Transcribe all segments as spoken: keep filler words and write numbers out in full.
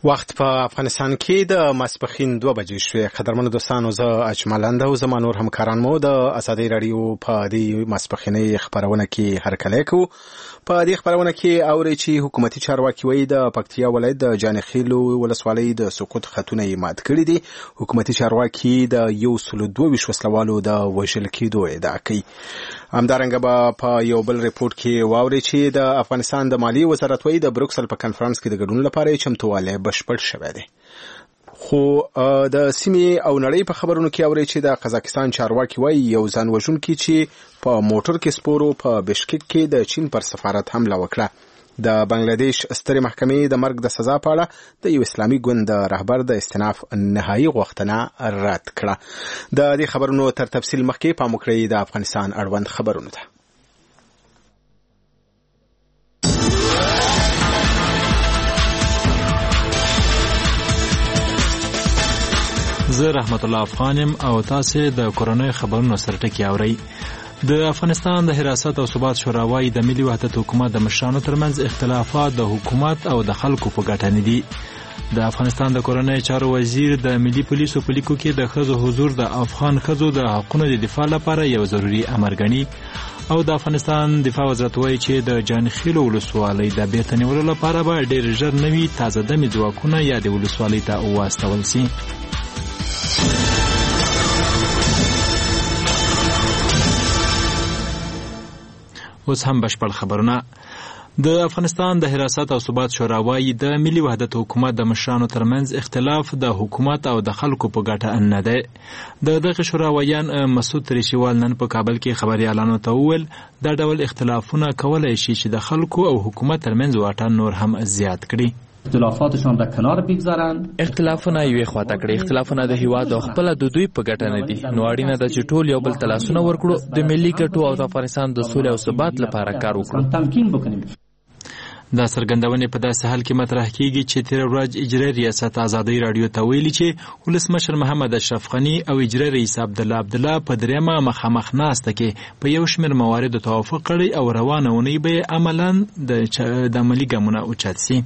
وخت په افغانستان کې د ماسپښین دوه بجې شوې. قدرمنو دوستانو، زه اجمل او زما نور همکاران مو د ازادي رادیو په دې ماسپښینۍ خبرونه کې هرکلی کوو. په دې خبرونه کې اوري چې حکومتي چارواکي وایي د پکتیا ولایت د جانخیلو ولسوالۍ د سقوط خطونه یې مات کړي دي. حکومتي چارواکي د یو سلو دوه ویشت وسلوالو د وژل کېدو ادعا کوي. همدارنګه به په یو بل ریپورت کې واوري چې د افغانستان د مالیې وزارت وایي د بروکسل په کنفرانس کې د ګډون لپاره چمتووالی بشپړ شوی دی. خو د سیمې او نړۍ په خبرونو کې اوري چې د قزاقستان چارواکي وایي یو ځان وژونکي چې په موټر کې سپورو په بشکک کې د چین پر سفارت حمله وکړه. د بنگلاديش سترې محکمې د مرګ د سزا په اړه د یو اسلامي ګوند د رهبر د استئناف نهایي غوښتنه رد کړه. د دې خبرونو تر تفصیل مخکې پام وکړئ د افغانستان اړوند خبرونو ته. زه رحمت الله افغانم او تاسو د کورونای خبرونو سره ټکی اورئ. د افغانستان د حراست او ثبات شورا وايي د ملي وحدت حکومت د مشرانو ترمنځ اختلافات د حکومت او د خلکو په ګټه نه دي. د افغانستان د کورنۍ چارو وزیر د ملي پولیسو په لیکو کې د ښځو حضور د افغان ښځو د حقوقو د دفاع لپاره یو ضروري امر ګڼي او د افغانستان دفاع وزارت وايي چې د جانخیلو ولسوالۍ د بیرته نیولو لپاره به ډېر ژر نوي تازه دمي ځواکونه یا د ولسوالۍ ته واستول شي. اوس هم بشپړ خبرونه. د افغانستان د حراست او ثبات شورا وايي د ملي وحدت حکومت د مشرانو ترمنځ اختلاف د حکومت او د خلکو په ګټه نه دی. د دغه شورا ویان مسعود ریشیوال نن په کابل کې خبريالانو ته وویل دا ډول اختلافونه کولای شي چې د خلکو او حکومت ترمنځ واټن نور هم زیات کړي. اختلافاتشان در کنار بگذارن. اختلافونه یوې خواته کړي. اختلافونه د هیواد او خپل د دوی په ګټه نه دي. نو اړینه ده چې ټول یو بل تلاسونه ورکړو، د ملي ګټو او د افغانستان د سولې او ثبات لپاره کار وکړو. تمکین وکړو. دا څرګندونې په داسې حال کې مطرح کیږي چې تیر ورځ اجرا ریاست ازادي رادیو ته ویلي چې ولسمشر محمد اشرف غنی او اجرا رئیس عبد الله عبد الله په دریمه مخامخ ناسته کې په یو شمېر مواردو توافق کړی او روانه ونی به عملاً د عملي ګامونه اوچت سي.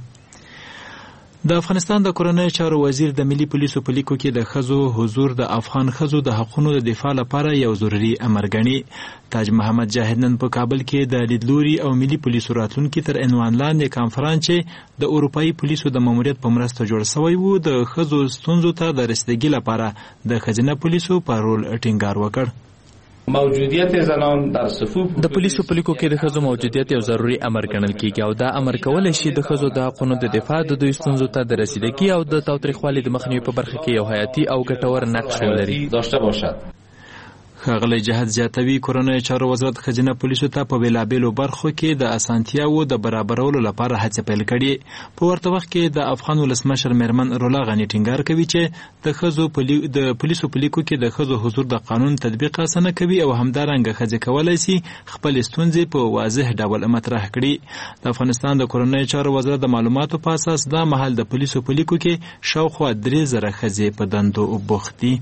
د افغانستان د کورنۍ چارو وزیر د ملي پولیسو په لیکو کې د ښځو حضور د افغان ښځو د حقوقو د دفاع لپاره یو ضروري امر ګڼي. تاج محمد جاهد نن په کابل کې د لیدلوري او ملي پولیسو راتلونکي تر عنوان لاندې کانفرانس چې د اروپایي پولیسو د ماموریت په مرسته جوړ شوی و د ښځو ستونزو ته د رسیدګۍ لپاره د ښځینه پولیسو په رول ټینګار وکړ. موجودیت زنان در صفوف د پولیسو په لیکو کې د ښځو موجودیت یو ضروري امر ګڼل کیږي او دا امر کولای شي د ښځو د حقوقو د دفاع د دوی ستونزو ته د رسیدګۍ او د تاوتریخوالي د مخنیوي په برخه کې یو حیاتي او ګټور نقش ولري داشته باشد. ښاغلی جهاد زیاتوي کورنۍ چارو وزارت ښځینه پولیسو ته په بېلابېلو برخو کې د اسانتیاوو د برابرولو لپاره هڅې پیل کړي. په ورته وخت کې د افغان ولسمشر میرمن رولا غني ټینګار کوي چې د ښځو د پولیسو په لیکو کې د ښځو حضور د قانون تطبیق اسانه کوي او همدارنګه ښځې کولی شي خپل ستونزې په واضح ډول مطرح کړي. د افغانستان د کورنۍ چارو وزارت د معلوماتو په اساس دا مهال د پولیسو په لیکو کې شاوخوا درې زره ښځې په دندو بوخت دي.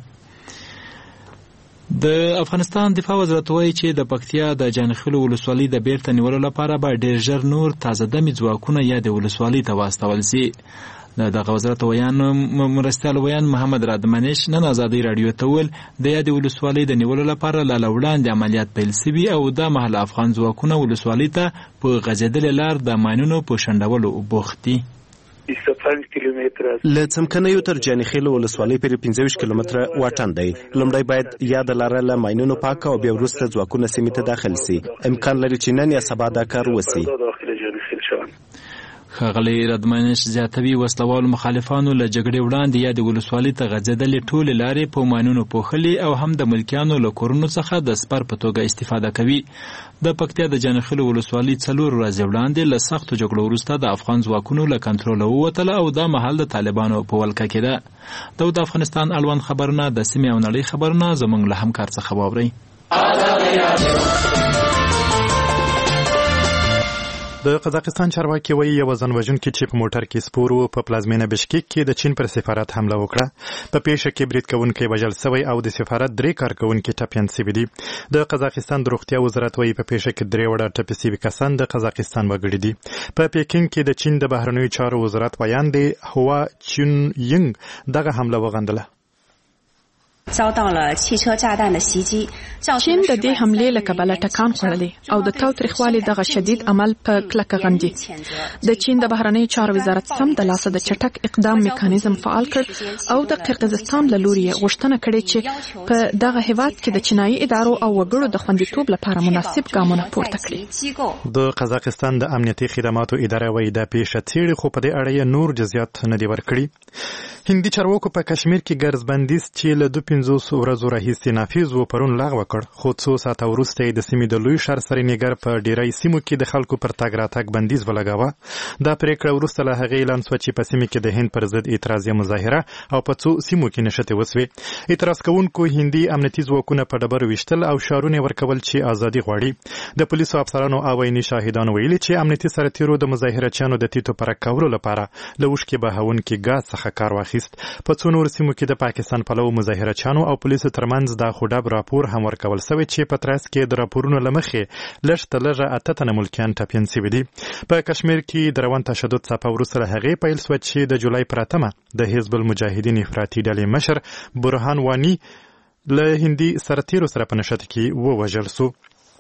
د افغانستان دفاع وزارت وایي چې د پکتیا د جانخیلو ولسوالۍ د بیرته نیولو لپاره به ډېر ژر نور تازه دمي ځواکونه یا د ولسوالۍ ته واستول شي. د دغه وزارت ویان مرستیال ویان محمد رادمنش نن ازادي رادیو ته ویل د یادې ولسوالۍ د نیولو لپاره له وړاندې عملیات پیل شوي او دا مهال افغان ځواکونه ولسوالۍ ته په غځېدلې لار د ماینونو په شنډولو بوخت دي. له څمکنیو تر جانخیلو ولسوالۍ پورې پنځه ویشت کیلومتره واټن دی. لومړی باید یاده لاره له ماینونو پاکه او بیا وروسته ځواکونه سیمې ته داخل سي. امکان لري چې نن یا سبا دا کار وسي. ښاغلی ردمنش زیاتوي وسلوالو مخالفانو له جګړې وړاندې یا د ولسوالۍ ته غځېدلې ټولې لارې په ماینونو پوښلې او هم د ملکیانو له کورونو څخه د سپر په توګه استفاده کوي. د پکتیا د جانخیلو ولسوالۍ څلور ورځې وړاندې له سختو جګړو وروسته د افغان ځواکونو له کنټروله ووتله او دا مهال د طالبانو په ولکه کې ده. د افغانستان اړوند خبرونه د سیمې او نړۍ خبرونه زموږ له همکار څخه واورئ. د د قزاقستان چارواکي وایي یو ځانوژونکي چې په موټر کې سپور و په پلازمینه بشکیک کې د چین پر سفارت حمله وکړه. په پیښه کې برید کوونکی وژل سوی او د سفارت درې کارکوونکي ټپیان سوي دي. د قزاقستان د روغتیا وزارت وایي په پیښه کې درې وړه ټپي سوي کسان د قزاقستان وګړي دي. په پیکینګ کې د چین د بهرنیو چارو وزارت ویان دی هوا چونینګ دغه حمله وغندله. 遭到了汽车炸弹的袭击. چین د دې حملې له کبله ټکان خوړلی او د تاوتریخوالي دغه شدید عمل په کلکه غندي. د چین د بهرنیو چارو وزارت سم د لاسه د چټک اقدام میکانیزم فعال کړ او د قرقیزستان له لوري غوښتنه کړې چې په دغه هیواد کې د چینایي ادارو او وګړو د خوندیتوب لپاره مناسب ګامونه پورته کړي. د قزاقستان د امنیتي خدماتو اداره وایي دا پیښه څېړي خو په دې اړه یې نور جزئیات نه دي ورکړي. هندي چارواکو په کشمیر کې ګرځبندیز چې له دوه پنځوس ورځو راهیسې نافذ و پرون لغوه کړ، خو څو ساعته وروسته یې د سیمې د لوی ښار سرینګر په ډیری سیمو کې د خلکو پر تګ راتګ بندیز ولګاوه. دا پریکړه وروسته له هغې اعلان شوه چې په سیمه کې د هند پر ضد اعتراضیه مظاهره او په څو سیمو کې نښتې وسوې. اعتراض کوونکو هندي امنیتي ځواکونه په ډبرو ویشتل او شعارونه ورکول چې ازادي غواړي. د پولیسو افسرانو او عیني شاهدانو ویلي چې امنیتي سرتیرو د مظاهرچیانو د تیتو پرک کولو لپاره له اوښکې بهونکي ګاز څخه کار واخیست. په څو نور سیمو کې د پاکستان پلو مظاهرچیانو او پولیسو ترمنځ د خډاب راپور هم ورکول شوی چې په ترڅ کې د راپورونو له مخې لږ تر لږه اته تنه ملکیان ټپیان سوي دي. په کشمیر کې د روان تشدد څپه وروسته له هغې پیل شوه چې د جولای پر اتمه د حزب المجاهدین افراطي ډلې مشر برهان وانی له هندي سرتیرو سره په نښته کې ووژل شو.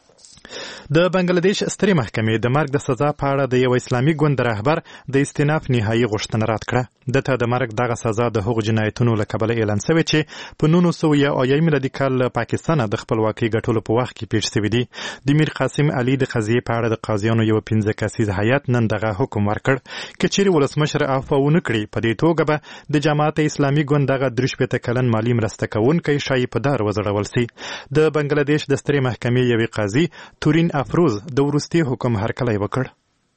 د بنگلاديش سترې محکمې د مرګ د سزا په اړه د یو اسلامي ګوند رهبر د استئناف نهایي غوښتنه رد کړه. دته د مرګ دغه سزا د هغو جنایتونو له کبله اعلان شوی چې په نولس سوه یو اویایم میلادي کال له پاکستانه د خپلواکۍ ګټلو په وخت کې پیښ شوي دي. د میر قاسم علي د قضیې په اړه د قاضیانو یو پنځه کسیز هیات نن دغه حکم ورکړ که چیرې ولسمشر عفو ونه کړي په دې توګه به د جماعت اسلامي ګوند دغه درې شپېته کلن مالي مرسته کوونکی ښایي په دار وځړول سي. د بنگلاديش د سترې محکمې یوې قاضي تورین افروز د وروستي حکم هرکلی وکړ.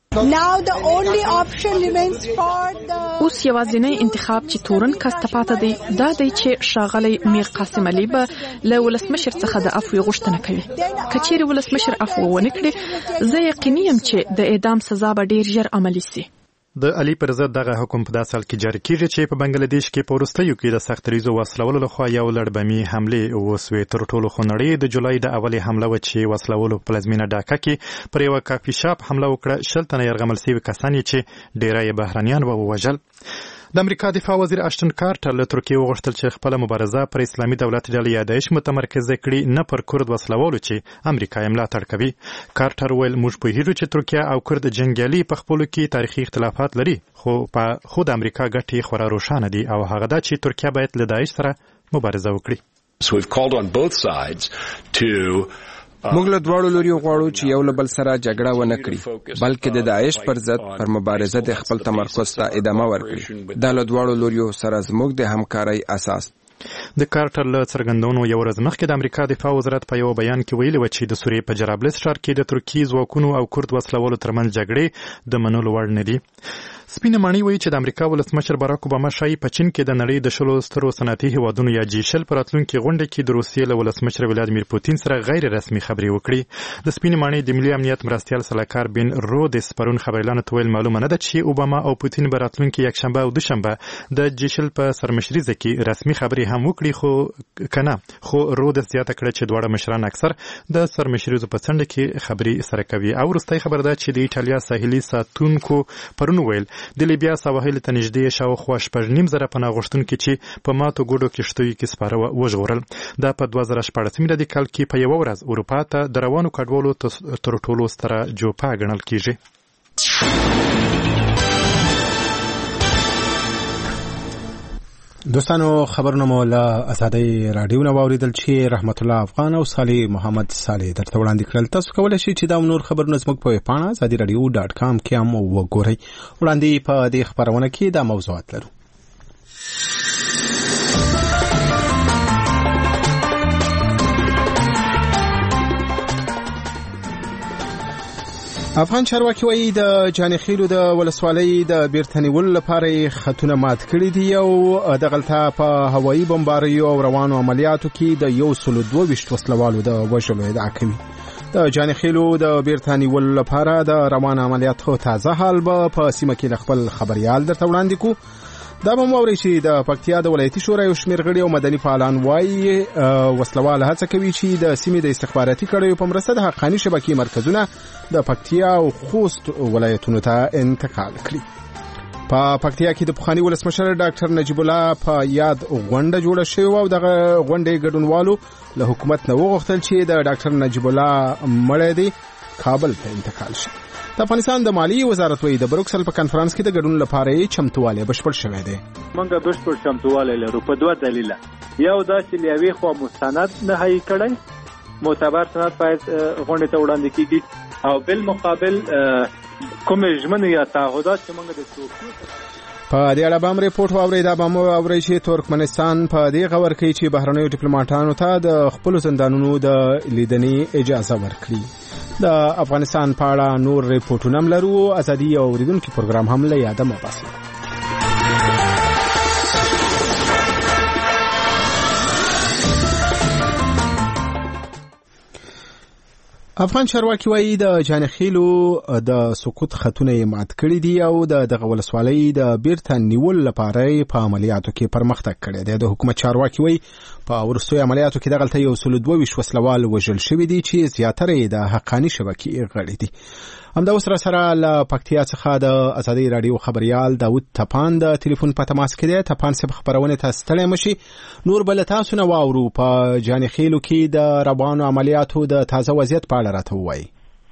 اوس یوازینی انتخاب چې تورن کس ته پاته دی دا دی چې ښاغلی میر قاسم علي به له ولسمشر څخه د عفوې غوښتنه کوي. که چیرې ولسمشر عفو ونه کړي زه یقیني یم چې د اعدام سزا به ډیر ژر عملي سي. د علي پر ضد دغه حکم په داسې حال کې جاري کیږي چې په بنگلاديش کې په وروستیو کې د سخت دریځو وسلولو لخوا یو لړ بمي حملې وسوې. تر ټولو خونړۍ د جولای د اولې حمله وه چې وسلولو په پلازمینه ډاکا کې پر یوه کافي شاپ حمله وکړه. شل تنه یرغمل سوي کسان یې چې ډیری یې بهرنیان وه ووژل. د امریکا دفاع وزیر اشتن کارټر له ترکیې وغوښتل چې خپله مبارزه پر اسلامي دولت ډلې یا داعش متمرکزه کړي نه پر کورد وسلوالو چې امریکا یې ملاتړ کوي. کارټر ویل موږ پوهیږو چې ترکیه او کورد جنګیالي په خپلو کې تاریخي اختلافات لري خو په خو د امریکا ګټې خورا روښانه دي او هغه دا چې ترکیه باید له داعش سره مبارزه وکړي. So we've called on both sides to موږ له دواړو لوري غواړو چې یو له بل سره جګړه ونه کړي بلکې د داعش پر ضد پر مبارزه د خپل تمرکز ته ادامه ورکړي. دا له دواړو لوريو سره زموږ د همکارۍ اساس. د کارټر له څرګندونو یو ورځ مخکې د امریکا دفاع وزارت په یو بیان کې ویلي و چې د سوریې په جرابلس ښار کې د ترکیې ځواکونو او کورد وسلوالو ترمنځ جګړې د منلو وړ نه دي. سپینه ماڼۍ وایي چې د امریکا ولسمشر باراک اوباما ښایي په چین کې د نړۍ د شلو سترو صنعتي هیوادونو یا جي شل په راتلونکي غونډه کې د روسیې له ولسمشر ولادیمیر پوتین سره غیر رسمي خبرې وکړي. د سپینې ماڼۍ د ملي امنیت مرستیال سلاکار بن رودس پرون خبریالانو ته ویل معلومه نه ده چې اوباما او پوتین به راتلونکي یکشنبه او دوشنبه د جي شل په سرمشریزه کې رسمي خبرې هم وکړي خو کنه خو رودس زیاته کړه چې دواړه مشران اکثر د سرمشریزو په څنډه کې خبرې سره کوي. او وروستۍ خبر ده چې د ایټالیا ساحلي ساتونکو پرون ویل د لیبیا سواحل ته نږدې شاوخوا شپږ نیم زره پناه غوښتونکي چې په ماتو ګوډو کښتیو کې سپاره وژغورل. دا په دوه زره شپاړس میلادي کال کې په یوه ورځ اروپا ته د روانو کډوالو تر ټولو ستره جوپه ګڼل کیږي. دوستانو خبرونه مو له آزادۍ راډیو نه واوریدل چې رحمت الله افغان او صالح محمد صالح درته وړاندې کړل. تاسو کولی شئ چې دا نور خبرونه زموږ په ویبپاڼه ازادي راډیو ډاټ کام کې هم وګورئ. وړاندې په دې خبرونه کې دا موضوعات لرو. افغان چارواکي وایي د جانخیلو د ولسوالۍ د بیرته نیولو لپاره خطونه مات کړي دي او دغلته په هوایي بمباریو او روانو عملیاتو کې د یو سلو دوه ویشت وسلوالو د وژلو ادعا کوي. د جانخیلو د بیرته نیولو لپاره د روان عملیاتو تازه حال به په سیمه کې خپل خبريال درته وړاندې کو. دا به موري چې د پکتیا د ولایتي شورا یو شمېر غړي او مدني فعالان وایي وسلواله هڅه کوي چې د سیمې د استخباراتي کړیو په مرسته د حقاني شبکې مرکزونه د پکتیا او خوست ولایتونو ته انتقال کړي. په پکتیا کې د پخوانی ولسمشر ډاکټر نجیب الله په یاد غونډه جوړه شوې او دغه غونډې ګډونوالو له حکومت نه وغوښتل چې د ډاکټر نجیب الله مړی دی کابل ته انتقال شي. د افغانستان د مالی وزارت وایي د بروکسل په کانفرنس کې د ګډون لپاره یې چمتووالی بشپړ شوی دی. موږ بشپړ چمتووالی لرو په دوه دلیله. یو دا چې لیوي خو مستند نهایی کړی معتبر سند باید غونډې ته وړاندې کیږي او بل مقابل کوم ژمنې یا تعهدات چې موږ د توکیو په دې اړه به ریپورت واوري. دا به مو اوري چې ترکمنستان په دې غور کوي چې بهرنیو ډیپلوماټانو ته د خپل زندانونو د لیدنې اجازه ورکړي. د افغانستان په اړه نور ریپورتونه هم لرو. ازادي او اوریدونکو پروګرام هم له یاده مو باسي. افغان چارواکي وایي د جانخیلو د سقوط خطونه یې مات کړي دي او د دغه ولسوالۍ د بیرته نیول لپاره په عملیاتو کې پرمختګ کړی دی. د حکومت چارواکي وایي په وروستیو عملیاتو کې دغلته یو سل دوه ویشت وسلوال وژل شوي دي چې زیاتره یې د حقاني شبکې غړي دي. همدا اوس را سره له پکتیا څخه د ازادي رادیو خبريال داود تپان د ټلیفون په تماس کې دی. تپان صاحب خبرونه تاسو ستړي مشي. نور بل تاسو نه واورو په جانخیلو کې د روانو عملیاتو د تازه وضعیت په اړه راته وایي.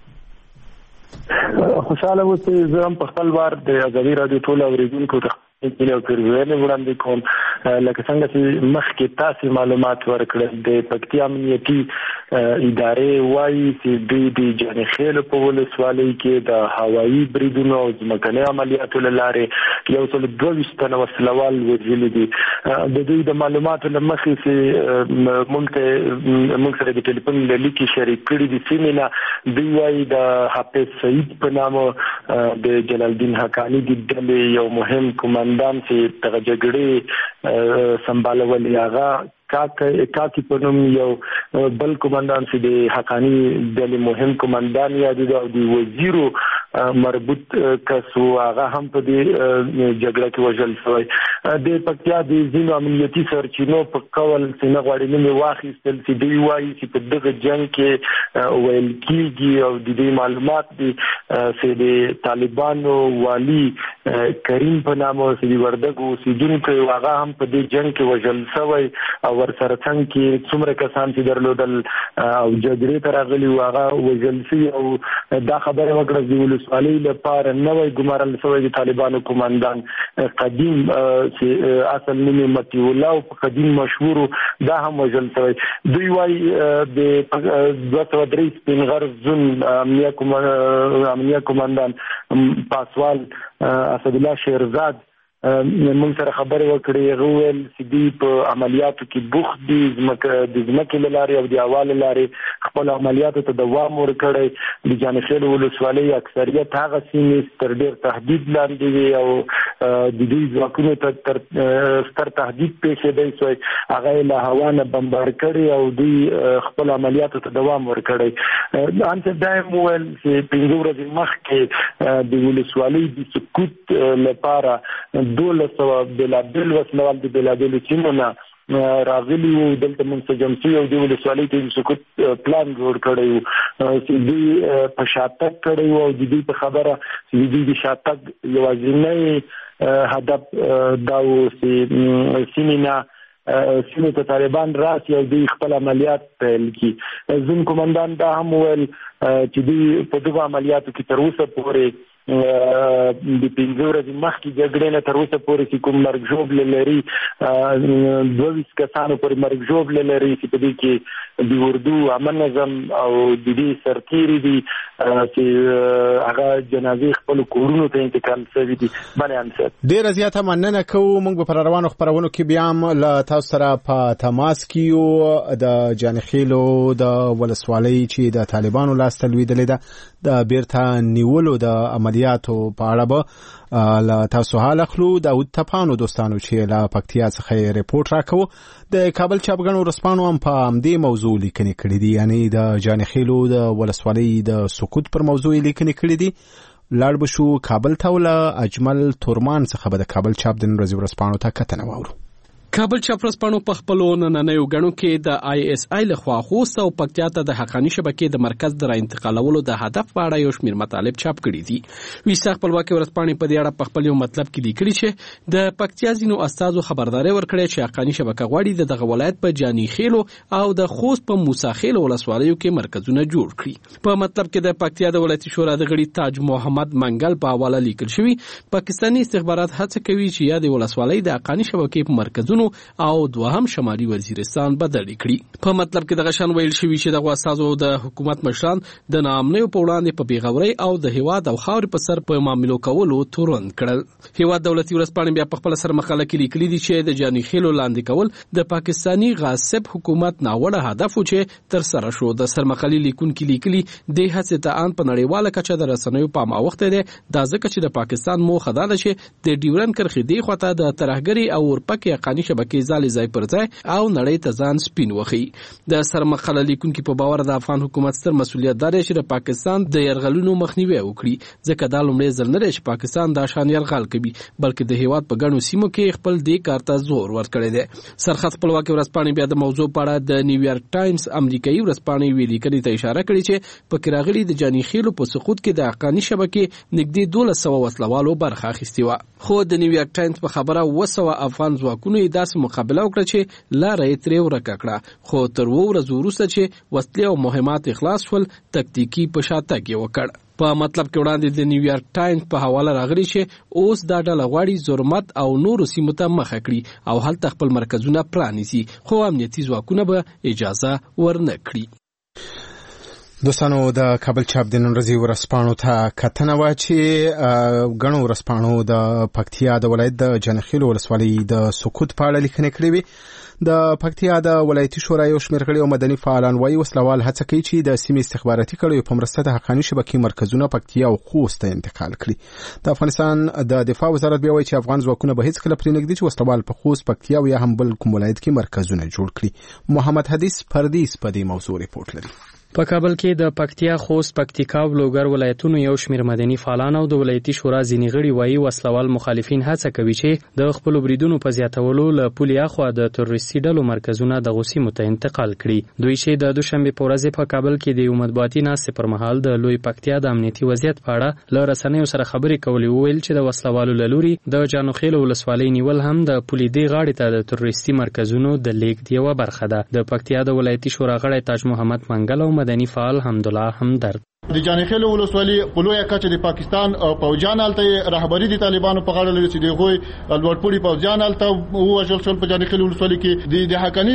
خوشاله اوسئ. زه هم په خپل وار د ازادي رادیو ټول اوریدونکو ته یو پیروزه وړاندې کوم. لکه څنګه چې مخکې تاسو معلومات ورکړل د پکتیا امنیتي ادارې وایي چې د جانخیل په ولسوالۍ کې د هوایي بریدونو او ځمکني عملیاتو لاره یو څل دوه ویشت تنه وسلوال وژل دي. د دوی د معلوماتو لمخې چې موږ ته موږ سره د ټلیفون لیکي شریک کړي دي سیمینه دوی وایي د حافظ سعید په نامه د جلال الدین حقانی د ډلې یو مهم کومندان چې د جګړې سمبالول یاغه کاکی په نوم یو بل کومندان چې د حقانی ډلې مهم کومندان یاد دی او د وزیرو مربوط کسو هغه هم په دې جګړه کې وژل شوی. د پکتیا د ځینو امنیتي سرچینو په قول څنګه غواړي نو واخیستل چې دوی وایي چې په دغه جنگ کې ویل کېږي او د دې معلومات دي چې د طالبانو والی کریم په نامه چې وردګو اوسیدونکو هغه هم په دې جنگ کې وژل شوی او ورسره څنګه کې څومره کسان چې درلودل او جګړې ته راغلي هغه وژل شوي او دا خبره وکړه د ولسوالۍ لپاره نوی ګمارل شوی د طالبانو کومندان قدیم چې اصل نوم یې متی الله او قدیم مشهور دا هم وژل شوی. دوی وايي د دوه سوه درې سپینغر زون امنیه کومندان پاسوال اسد الله شیرزاد موږ سره خبرې وکړې. هغه ویل چې دوی په عملیاتو کې بوخت دي د ځمکې له لارې او د هوا له لارې خپل عملیاتو ته دوام ورکړی. د جانخیل ولسوالۍ اکثریت هغه سیمې تر ډېر تهدید لاندې وي او د دوی ځواکونو ته تر ستر تهدید پیښېدی شوی. هغه یې له هوا نه بمبار کړي او دوی خپل عملیاتو ته دوام ورکړی. انته دا یې وویل چې پنځه ورځې مخکې د ولسوالۍ د سقوط لپاره دولس سوه بېلابېل وسلوال د بېلابېلو سیمو نه راغلي وو دلته منسجم شوي او د ولسوالۍ ته د سقوط پلان جوړ کړی وو چې دوی په شاتګ کړی وو او د دوی په خبره چې د دوی د شاتګ یوازینی هدف دا و چې سیمې نه سیمې ته طالبان راسي او دوی خپل عملیات پیل کړي. زون کومندان دا هم وویل چې دوی په دغه عملیاتو کې تر اوسه پورې د پنځه ورځې مخکې جګړې نه تر اوسه پورې چې کوم مرګ ژوبله لري دوه ویشت کسانو پورې مرګ ژوبله لري چې په دې کې د اردو عامه نظم او د دې سرتیري دي چې هغه جنازې خپلو کورونو ته انتقال شوي دي. بیان صاحب ډېره زیاته مننه کوو. موږ به پر روانو خپرونو کې بیا هم له تاسو سره په تماس کې یو. د جانخیلو د ولسوالۍ چې د طالبانو لاسته لوېدلې ده د بیرته نیولو د عملیاتو عملیاتو په اړه به له تاسو حال اخلو. داود تپانو دوستانو چې له پکتیا څخه ریپورت راکوه د کابل چاپګڼو ورځپاڼو هم په همدې موضوع لیکنې کړې دي، یعنی د جانخیلو د ولسوالۍ د سقوط پر موضوع لیکنې کړې دي. لاړ به شو کابل ته، له اجمل تورمان څخه به د کابل چاپ د نن ورځې ورځپاڼو ته کتنه واورو. کابل چاپ ورځپاڼو په خپلو نننیو ګڼو کې د آی اس آی لخوا خوست او پکتیا ته د حقاني شبکې د مرکز د راانتقالولو د هدف په اړه یو شمېر مطالب چاپ کړي دي. ویسا خپلواکي ورځپاڼې په دې اړه په خپل یو مطلب کې لیکلي چې د پکتیا ځینو استادو خبرداري ورکړې چې حقاني شبکه غواړي د دغه ولایت په جانی خیلو او د خوست په موسی خیل ولسوالیو کې مرکزونه جوړ کړي. په مطلب کې د پکتیا د ولایتي شورا د غړي تاج محمد منګل په حواله لیکل شوی پاکستاني استخبارات هڅه کوي چې یاد ولسوالۍ د حقاني شبکې په مرکزونو او دوهم شمالي وزیرستان بدل کړي. په مطلب کې دغه شان ویل شوی چې دغه اساسو د حکومت مشران د ناامنیو په وړاندې په بیغوري او د هیواد او خاورې په سر په معاملو کولو تورن کړل. هیواد دولتي ورځپاڼې بیا په خپل سر مقاله کې لیکلي دي چې د جانی خیلو لاندې کول د پاکستانی غاصب حکومت ناوړه هدف و چې تر سره شو. د سرمقالي لیکونکو لیکلي د هڅې ته ان په نړیواله کچه د رسنیو په ماوخته ده د ځکه چې د پاکستان موخه ده چې د ډیورن کرخې دی خواته د ترهګری او ورپکې حقاني شبکې ځالې ځای پر ځای او نړۍ ته ځان سپین وخی. د سرمقاله لیکونکو په باور د افغان حکومت ستر مسؤلیت دار چې د پاکستان د يرغلونو مخنیوي وکړي، ځکه دا لومړی ځل نه دی چې پاکستان دا شان يرغل کوي، بلکې د هیواد په ګڼو سیمو کې خپل دې کار ته زور ورکړی دی. سرخط خپلواکي ورځپاڼې بیا د موضوع په اړه د نیویارک ټایمز امریکایي ورځپاڼې ویلي کړي ته اشاره کړې چې په کراغلي د جانی خیلو په سقوط کې د حقاني شبکې نږدې دولس سوه وسلوالو برخه اخیستې وه. خو د نیویارک ټایمز په خبره اوه سوه افغان ځواکونو یې داسې مقابله وکړه چې لاره یې ترې ورکه کړه، خو تر اووه ورځو وروسته چې وسلې او مهمات اخلاص شول تکتیکي په شاتګ یې وکړ. په مطلب کې وړاندې د نیویارک ټایمز په حواله راغلی چې اوس دا ډله غواړي زرمت او نورو سیمو ته مخه کړي او هلته خپل مرکزونه پرانیزي، خو امنیتي ځواکونه به اجازه ورنه کړي. دوستانو د کابل چاپ د نن ورځې ورځپاڼو ته کتنه وه چې ګڼو ورځپاڼو د پکتیا د ولایت د جانخیلو ولسوالۍ د سقوط په اړه لیکنې کړې وې. د پکتیا د ولایتي شورا یو شمېر غړي او مدني فعالان وایي وسلوال هڅه کوي چې د سیمې استخباراتي کړیو په مرسته د حقاني شبکې مرکزونه پکتیا او خوست ته انتقال کړي. د افغانستان د دفاع وزارت بیا وایي چې افغان ځواکونه به هیڅ کله پرې نږدي چې وسلوال په خوست، پکتیا او یا هم بل کوم ولایت کې مرکزونه جوړ کړي. محمد حدیث پردیس په دې موضوع ریپورت لري. په کابل کې د پکتیا، خوست، پکتیکا او لوګر ولایتونو یو شمېر مدني فعالان او د ولایتي شورا ځینې غړي وایي وسلوال مخالفین هڅه کوي چې د خپلو بریدونو په زیاتولو له پولې اخوا د تروریستي ډلو مرکزونه دغو سیمو ته انتقال کړي. دوی چې د دوشنبې په ورځ په کابل کې د یو مطبوعاتي ناستې پر مهال د لوی پکتیا د امنیتي وضعیت په اړه له رسنیو سره خبرې کولې وویل چې د وسلوالو له لوري د جانخیلو ولسوالۍ نیول هم د پولې دې غاړې ته د تروریستي مرکزونو د لیږد یوه برخه ده. د پکتیا د ولایتي شورا غړی تاج محمد منګل او مدني فعال حمدالله همدرد د جانخیلو ولسوالۍ په لویه کچه د پاکستان پوځیان هلته رهبري د طالبانو په غاړه لري چې د هغوی لوړپوړي پوځیان هلته ووژل شول په جانخیلو ولسوالۍ کې. د حقاني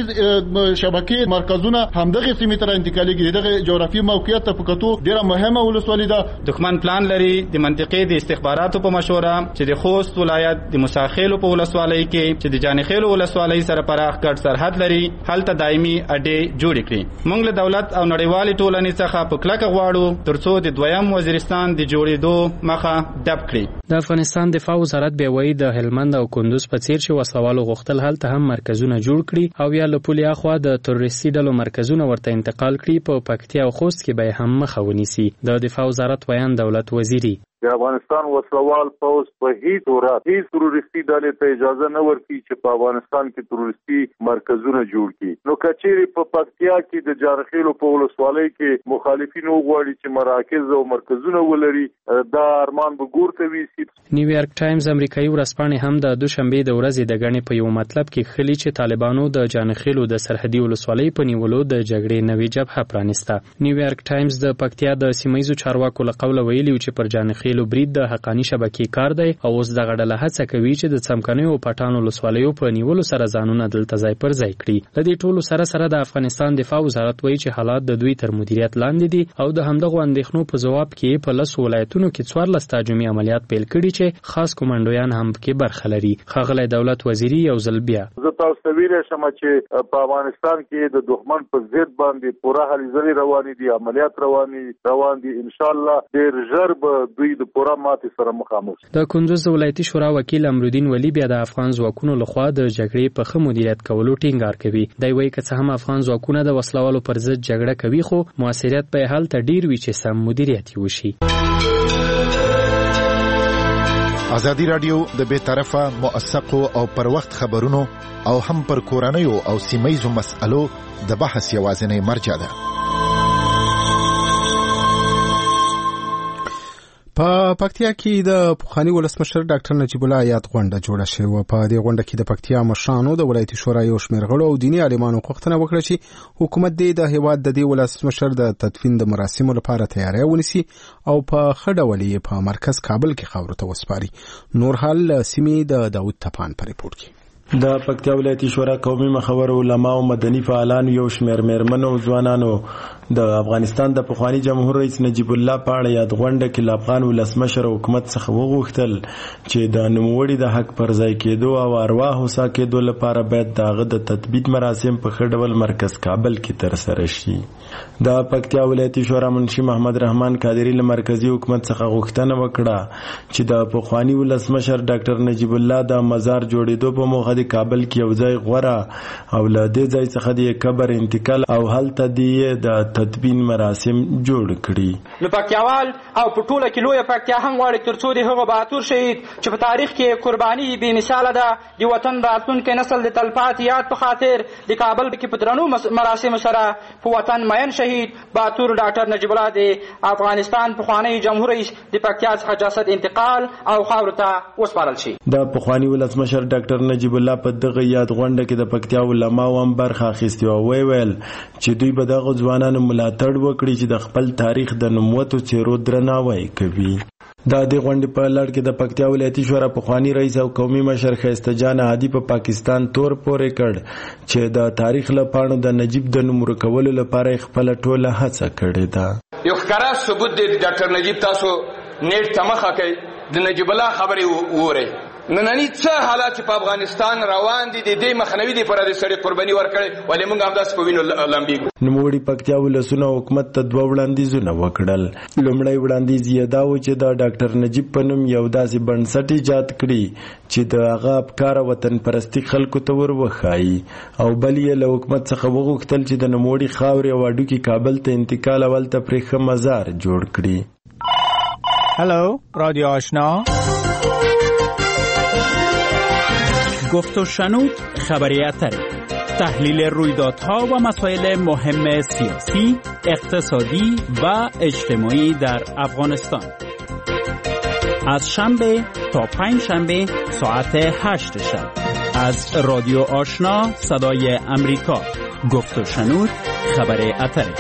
شبکې مرکزونه همدغې سیمې ته راانتقالېږي. دغه جغرافیایي موقعیت ته په کتو ډېره مهمه ولسوالۍ ده. دښمن پلان لري د منطقې د استخباراتو په مشوره چې د خوست ولایت د موسی خیلو په ولسوالۍ کې چې د جانخیلو ولسوالۍ سره پراخ ګډ سرحد لري هلته دایمي اډې جوړې کړي. موږ له دولت او نړیوالې ټولنې څخه په کلکه غواړو ترڅو د دویم وزیرستان د جوړېدو مخه ډب کړي. د افغانستان دفاع وزارت بیا وایي د هلمند او کندوز په څیر چې وسلوالو غوښتل هلته هم مرکزونه جوړ کړي او یا له پولې اخوا د تروریستي ډلو مرکزونه ورته انتقال کړي. په پکتیا او خوست کې به هم مخه ونیسي. د دفاع وزارت ویان دولت وزیری د افغانستان وسلوال پوځ په هیڅ صورت هیڅ تروریستي ډلې ته اجازه نه ورکړي چې په افغانستان کې تروریستي مرکزونه جوړ کړي. نو کچېرې په پکتیا کې د جارخیلو په ولسوالۍ کې مخالفین وغواړي چې مراکز او مرکزونه ولري، دا ارمان به ګور ته ویسي. نیویارک ټایمز امریکایي ورځپاڼې هم د دوشنبې د ورځې د ګڼې په یو مطلب کې ښلي چې طالبانو د جانخیلو د سرحدي ولسوالۍ په نیولو د جګړې نوې جبهه پرانیسته. نیویارک ټایمز د پکتیا د سیمه ییزو چارواکو له قوله ویلي چې پر جانخیلو برید د حقاني شبکې کار دی او اوس دغه ډله هڅه کوي چې د څمکنیو او پټانو ولسوالیو په نیولو سره ځانونه دلته ځای پر ځای کړي. له دې ټولو سره سره د افغانستان دفاع وزارت وایي چې حالات د دوی تر مدیریت لاندې دي او د همدغو اندېښنو په ځواب کې په لسو ولایتونو کې څوارلس تهاجمي عملیات پیل کړي چې خاص کمانډویان هم پکې برخه لري. ښاغلی دولت وزیري یو ځل بیا زه تاسو ته ویلی شم چې په افغانستان کې د دښمن په ضد باندې پوره هلې ځلې روانې دي، عملیات روانې روان دي. انشاءالله ډېر ژر به دوی د پوره ماتې سره مخامخ. د کندوز ولایتي شورا وکیل امرالدین ولی بیا د افغان ځواکونو لخوا د جګړې په ښه مدیریت کولو ټینګار کوي. دی وایي که څه هم افغان ځواکونه د وسلوالو پر ضد جګړه کوي خو موثریت به یې هلته ډیر وي چې سم مدیریت یې وشي. ازادي راډیو د بې طرفه موثقو او پر وخت خبرونو او هم پر کورنیو او سیمهیزو مسألو د بحث یوازینی مرجع ده. په پکتیا کې د پخوانی ولسمشر ډاکټر نجیب الله یاد غونډه جوړه شوه. په دې غونډه کې د پکتیا مشرانو د ولایتي شورا یو شمېر غړو او دیني عالمانو غوښتنه وکړه چې حکومت دې د هېواد د دې ولسمشر د تدفین د مراسمو لپاره تیاری ونیسي او په ښه ډول یې په مرکز کابل کې خاورو ته وسپاري. نور حال سیمې د داود تپان په ریپورت کې. د پکتیا ولایتي شورا قومي مخور علما او مدني فعالان یو شمېر میرمنو او ځوانانو د افغانستان د پخوانی جمهور رئیس نجیب الله په اړه یاد غونډه کې له افغان ولسمشر حکومت څخه وغوښتل چې د نوموړي د حق پر ځای کېدو او ارواحو ساتلو لپاره باید د هغه د تثبیت مراسم په ښه ډول مرکز کابل کې ترسره شي. د پکتیا ولایتي شورا منشي محمد رحمان قادری له مرکزی حکومت څخه غوښتنه وکړه چې د پخوانی ولسمشر ډاکټر نجیب الله د مزار جوړېدو په موخه د کابل کې یو ځای غوړه او له دې ځای څخه د قبر انتقال او هلته د تدفین مراسم جوړ کړي. نو پکتیاوال او په ټوله کې لویه پکتیا هم غواړي تر څو د هغه بهادر شهید چې په تاریخ کې قرباني بې مثاله ده د وطن راتلونکی نسل د تلپاتې یاد په خاطر د کابل کې په درنو مراسمو سره په وطن مین شهید بهادر ډاکټر نجیب الله د افغانستان پخوانی جمهور رئیس د پکتیا څخه جسد انتقال او خاورو ته وسپارل شي. د پخوانی ولسمشر ډاکټر نجیب الله په دغه یاد غونډه کې د پکتیا علماو هم برخه اخیستې او ویل ویل چې دوی به دغه ځوانانو ملاتړ وکړي چې د خپل تاریخ د نوموتو څیرو درناوی کوي. د دې غونډې په لړ کې د پکتیا ولایتي شورا پخوانی رئیس او قومي مشر ښایسته جان هادي په پاکستان تور پورې کړ چې د تاریخ له پاڼو د نجیب د نوم ورکولو لپاره خپل ټوله هڅه کړې ده. یو ښکاره ثبوت دی ډاکټر نجیب تاسو نیټ ته مخه کوي د نجیب الله خبرې وورئ. نننی څه حالات په افغانستان روان دي د دې مخنیوي دی پر د سړي قرباني ورکړي ولې موږ هم داس په وینو لمبیږو. نوموړي پکتیا ولسونه حکومت ته دوه وړاندیزونه وکړل. لومړی وړاندیز یې دا و چې د ډاکټر نجیب په نوم یو داسې بنسټ ایجاد کړي چې د هغه افکار وطن پرستی خلکو ته ور وښایي او بل یې له حکومت څخه وغوښتل چې د نوموړي خاورې او هډوکي کابل ته انتقال او هلته پرې ښه مزار جوړ کړي. هلو رادیو آشنا، گفت و شنود خبری اتری، تحلیل رویدادها و مسائل مهم سیاسی، اقتصادی و اجتماعی در افغانستان از شنبه تا پنج شنبه ساعت هشت شب از رادیو آشنا صدای امریکا. گفت و شنود خبری اتری.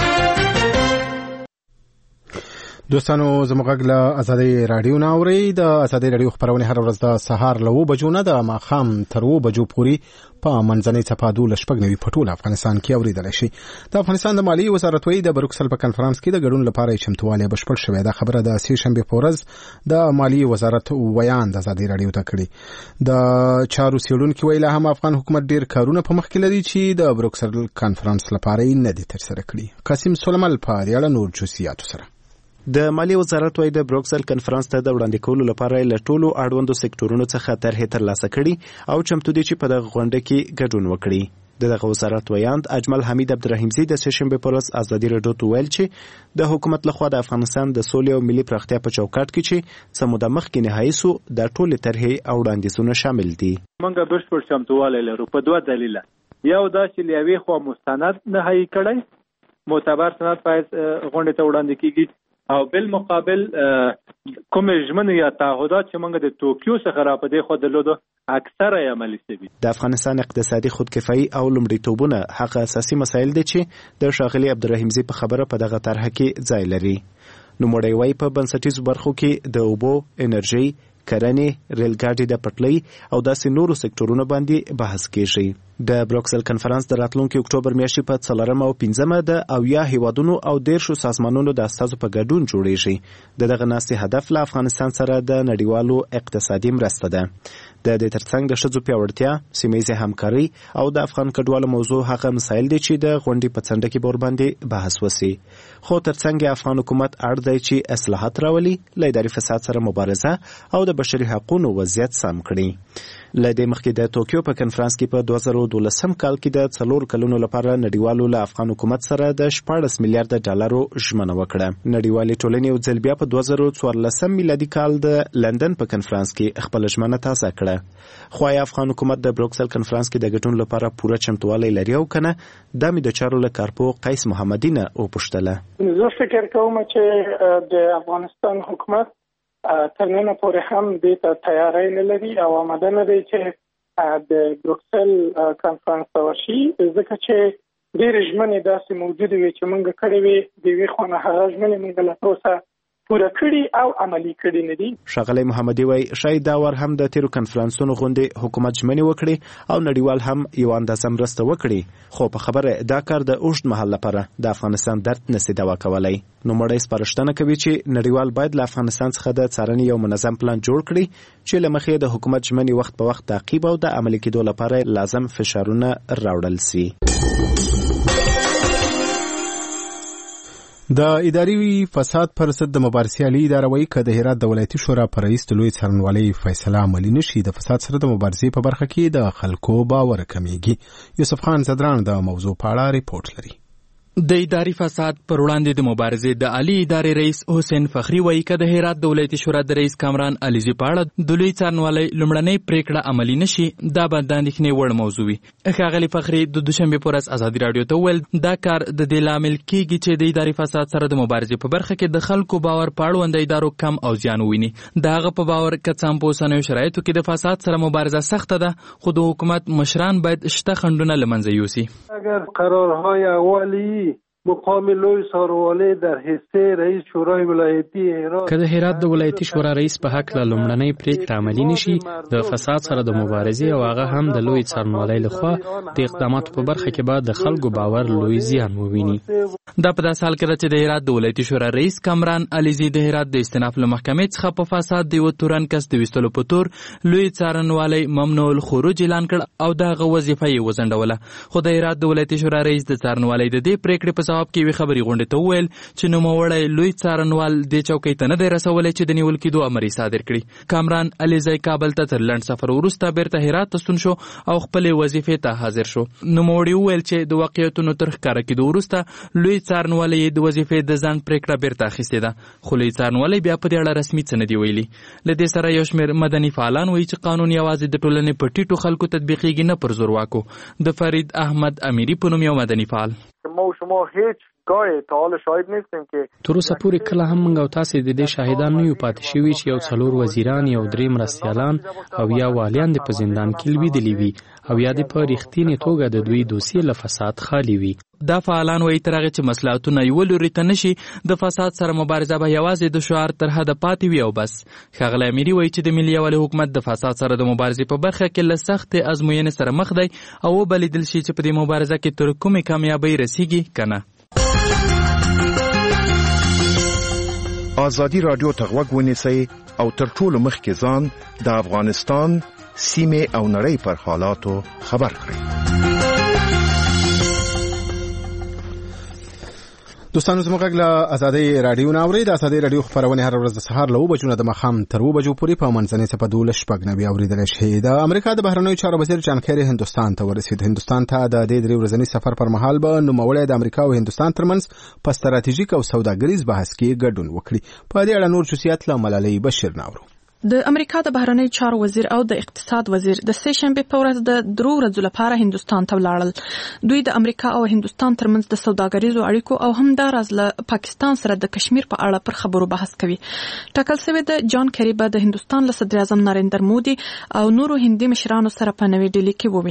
دوستانو زموږ غږ له ازادۍ راډیو نه اورئ. د ازادۍ راډیو خپرونې هره ورځ د سهار له اوو بجو نه د ماښام تر اوو بجو پورې په منځنۍ څپه دولس شپږ نوي په ټول افغانستان کې اورېدلی شي. د افغانستان د مالیې وزارت وایي د بروکسل په کنفرانس کې د ګډون لپاره یې چمتووالی بشپړ شوی. دا خبره د سې شنبې په ورځ د مالیې وزارت ویان د ازادۍ راډیو ته کړې. د چارو څېړونکي وایي لا هم افغان حکومت ډېر کارونه په مخ کې لري چې د بروکسل کنفرانس لپاره یې نه دي ترسره کړي. قاسم سلیمل په دې اړه نور جزئیاتو سره. د مالیې وزارت وايي د بروکسل کنفرانس ته د وړاندې کولو لپاره له ټولو اړوندو سکتورونو څخه طرحې ترلاسه کړي او چمتو دي چې په دغه غونډه کې ګډون وکړي. دغه وزارت ویاند اجمل حمید عبدالرحیمزی د سې شنبې په ورځ ازادي راډیو ته ویل چې د حکومت لخوا د افغانستان د سولې او ملي پراختیا په چوکاټ کې چې څه موده مخکې نهایي سو د ټولې طرحې او وړاندیزونه شامل دي. موږ بشپړ چمتووالی لرو په دوه دلیله. یو دا چې له یوې خوا مستند نهایي کړی معتبر سند باید غونډې ته وړاندې کیږي او بل مقابل کوم ژمنې یا تعهدات چې موږ د توکیو څخه را پدې خو درلودو اکثره یې عملي شوي. د افغانستان اقتصادي خودکفایي او لومړیتوبونه هغه اساسي مسایل دي چې د ښاغلي عبدالرحیمزي په خبره په دغه طرحه کې ځای لري. نوموړی وایي په بنسټیزو برخو کې د اوبو، انرژي، کرنې، ریل ګاډي د پټلۍ او داسې نورو سکتورونو باندې بحث کیږي. د بروکسل کنفرانس د راتلونکي اکتوبر میاشتې په څلورمه او پنځمه د اویا هیوادونو او دیرشو سازمانونو د استازو په ګډون جوړیږي. د دغه ناستې هدف له افغانستان سره د نړیوالو اقتصادي مرسته ده. د دې ترڅنګ د ښځو پیاوړتیا، سیمه همکاري او د افغان کډوالو موضوع هغه مسایل دي چې د غونډې په څنډه کې ورباندې بحث وسی. خو ترڅنګ افغان حکومت اړ دی چې اصلاحات راولي، له اداري فساد سره مبارزه او د بشري حقوقو وضعیت سم کړي. له دې مخکې د توکیو په کنفرانس کې په دوه زره دولسم کال کې د څلور کلونو لپاره نړیوالو له افغان حکومت سره د شپاړس میلیارډ ډالرو ژمنه وکړه. نړیوالې ټولنې یو ځل بیا په دوه زره څوارلسم میلادي کال د لندن په کنفرانس کې خپل ژمنه تازه کړه. خو آیا افغان حکومت د بروکسل کنفرانس کې د ګډون لپاره پوره چمتووالی لري او کنه؟ دا مې د چارو له کارپو قیس محمدي نه وپوښتله. زه فکر کوم چې د افغانستان حکومت تر نن پورې هم دې ته تیاری نه لري او آماده نه دی چې د بروکسل کنفرانس ته ورشي، ځکه چې ډېرې ژمنې داسې موجودې وي چې موږ کړې وي، د یوې خوا نه هغه ژمنې موږ لا تر پوره کړي او عملي کړي نه دي. ښاغلی محمدي وایي شاید دا ور هم د تیرو کنفرانسونو غوندې حکومت ژمنې وکړي او نړیوال هم یو اندازه مرسته وکړي، خو په خبره دا کار د اوږد مهال لپاره د افغانستان درد نسي دوا کولی. نو مړی سپارښتنه کوي چې نړیوال باید له افغانستان څخه د څارنې یو منظم پلان جوړ کړي چې له مخې د حکومت ژمنې وخت په وخت تعقیب او د عملي کېدو لپاره لازم فشارونه راوړل سي. د اداري فساد پر ضد د مبارزې عالي اداره وایي که د هرات د ولایتي شورا په رئیس د لوی څارنوالۍ فیصله عملي نشي، د فساد سره د مبارزې په برخه کې د خلکو باور کمیږي. یوسف خان زدران د موضوع په اړه ریپورت لري. د اداري فساد پر وړاندې د مبارزې د عالی ادارې رئیس حسین فخری وایي که د هرات د ولایتي شورا د رئیس کامران علیزي په اړه د لوی څارنوالۍ لومړنۍ پریکړه عملي نشي، دا به د اندېښنې وړ موضوع وي. ښاغلي فخری د دوشنبې په ورځ ازادي راډیو ته وویل دا کار د دې لامل کیږي چې د اداري فساد سره د مبارزې په برخه کې د خلکو باور په اړوند ادارو کم او زیان وویني. د هغه په باور که څه هم په اوسنیو شرایطو کې د فساد سره مبارزه سخته ده، خو د حکومت مشران باید شته خنډونه له منځه یوسي. اگر قرارهای اولی مقام لوی څارنوالۍ در حصه رئیس شورای ولایتي هرات که د هرات د ولایتي شورا رئیس په حق له لومړنۍ پریکړه عملي نشي، د فساد سره د مبارزې او هغه هم د لوی څارنوالۍ لخوا د اقداماتو په برخه کې به د خلکو باور لوی زیان وویني. دا په داسې حال کې ده چې د هرات د ولایتي شورا رئیس کامران علیزي د هرات د استیناف له محکمې څخه په فساد د یوه تورن کس د ویستلو په تور لوی څارنوالۍ ممنوع الخروج اعلان کړ او د هغه وظیفه یې وځنډوله. خو د هرات د ولایتي شورا رئیس د څارنوالۍ د دې پریکړې په جواب کې یوې خبرې غونډې ته وویل چې نوموړی لوی څارنوال دې چوکۍ ته نه دی رسولی چې د نیول کېدو امر یې صادر کړي. کامران علیزی کابل ته تر لنډ سفر وروسته بیرته هرات ته ستون شو او خپلې وظیفې ته حاضر شو. نوموړي وویل چې د واقعیتونو تر ښکاره کېدو وروسته لوی څارنوالی یې د وظیفې د ځنډ پریکړه بیرته اخیستې ده، خو لوی څارنوالی بیا په دې اړه رسمي څه نه دي ویلي. له دې سره یو شمېر مدني فعالان وایي چې قانون یوازې د ټولنې په ټیټو خلکو تطبیقیږي، نه پر زورواکو. د فرید احمد امیری په نوم یو مدني فعال ما و شما هیچ گاهی تا حال شاهد نیستیم که تر اوسه پورې کله هم موږ او تاسې د دې شاهدان نه یو پاتې شوي چې یو څلور وزیران، یو درې مرستیالان او یا والیان د په زندان کې لوېدلي وي او یا د په رښتینې توګه د دوی دوسیې له فساد خالي وي. دا فعالان وایي تر هغې چې مصلحتونه یوه لوري ته نشي، د فساد سره مبارزه به یوازې د شعار تر حده پاتې وي او بس. ښاغلی امیري وایي چې د ملي یووالي حکومت د فساد سره د مبارزې په برخه کې له سختې ازموینې سره مخ دی او وبلیدل شي چې په دې مبارزه کې تر کومې کامیابۍ رسیږي که نه. آزادی رادیو ته غوږ ونیسئ او تر ټولو مخکې ځان د افغانستان سیمې او نړۍ پر حالاتو خبر کړئ. دوستانو زموږ غږ له ازادۍ راډیو نه اورئ. د ازادۍ راډیو خپرونې هره ورځ د سهار له اوه بجو نه د ماښام تر اوه بجو پورې په منځنۍ څپه دولس شپږ نوي اورېدلی شئ. د امریکا د بهرنیو چارو وزیر جان کیري هندوستان ته ورسېد. هندوستان ته د دې درې ورځني سفر پر مهال به نوموړی د امریکا او هندوستان ترمنځ په ستراتیژیک او سوداګریز بحث کې ګډون وکړي. په دې اړه نور جزئیات له ملالۍ بشیر نه اورو. د امریکا د بهرنیو چارو وزیر او د اقتصاد وزیر د سه شنبې په ورځ د درو ورځو لپاره هندوستان ته ولاړل. دوی د امریکا او هندوستان ترمنځ د سوداګریزو اړیکو او همداراز له پاکستان سره د کشمیر په اړه پر خبرو بحث کوي. ټاکل شوی د جان کیري به د هندوستان له صدر اعظم نریندر مودي او نورو هندي مشرانو سره په نوې ډیلي کې وویني.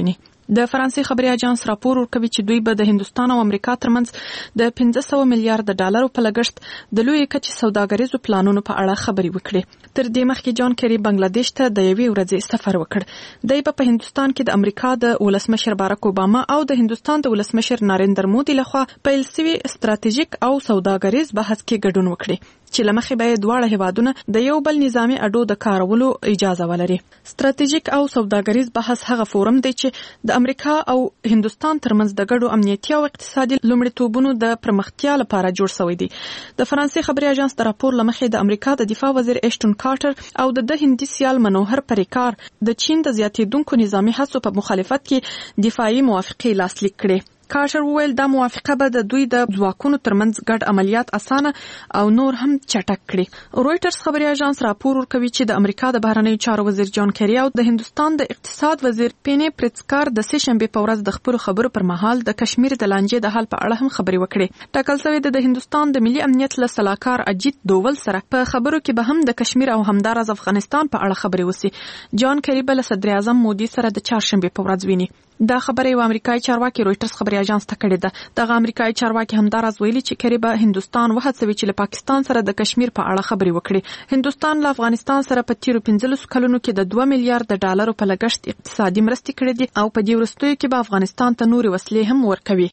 د فرانسې خبري اژانس راپور ورکوي چې دوی به د هندستان او امریکا ترمنځ د پنځه سوه میلیارډ ډالرو په لګښت د لوی کچې سوداګریزو پلانونو په اړه خبرې وکړي. تر دې مخکې جان کیری بنگلاديش ته د یوې ورځې سفر وکړ. دی په هندستان کې د امریکا د ولسمشر باراک اوباما او د هندستان د ولسمشر ناریندر مودي لخوا پیل شوی ستراتیژیک او سوداګریز بحث کې ګډون وکړي چې لمخې به دواړه هیوادونه د یو بل نظامی اډو د کارولو اجازه ولري. ستراتیژیک او سوداګریز بحث هغه فورم دی چې د امریکا او هندستان ترمنځ د ګډو امنیتي او اقتصادي لومړیتوبونو د پرمختیا لپاره جوړ شوی دی. د فرانسې خبري اژانس د راپور لمخې د امریکا د دفاع وزیر ایشټون کارټر او د هندي سیال منوهر پریکار د چین د زیاتېدونکو نظامی هڅو په مخالفت کې دفاعي موافقې لاسلیک کړې. کارټر وویل دا موافقه به د دوی د ځواکونو ترمنځ ګډ عملیات اسانه او نور هم چټک کړي. رويټرز خبري اژانس راپور ورکوي چې د امریکا د بهرنیو چارو وزیر جان کیری او د هندستان د اقتصاد وزیر پینی پریتسکار د سه شنبه په ورځ د خبرو خبرو پر مهال د کشمیر د لانجې د حل په اړه هم خبري وکړي. ټاکل شوی د هندستان د ملي امنیت له سلاکار اجیت دوول سره په خبرو کې به هم د کشمیر او همدارز افغانستان په اړه خبري وسی. جان کیری بل صدر اعظم مودي سره د چهارشنبه په ورځ ویني. دا خبره یو امریکایي چارواکي رويټرز خبري اژانس ته کړې ده. دغه امریکایي چارواکي همدارز ویلي چې کری به هندستان وهڅوي چې له پاکستان سره د کشمیر په اړه خبري وکړي. هندستان له افغانستان سره په تیرو پنځلسو کلونو کې د دوه میلیارډ ډالرو په لګښت اقتصادي مرستې کړې دي او په دې وروستیو کې به افغانستان ته نورې وسلې هم ورکوي.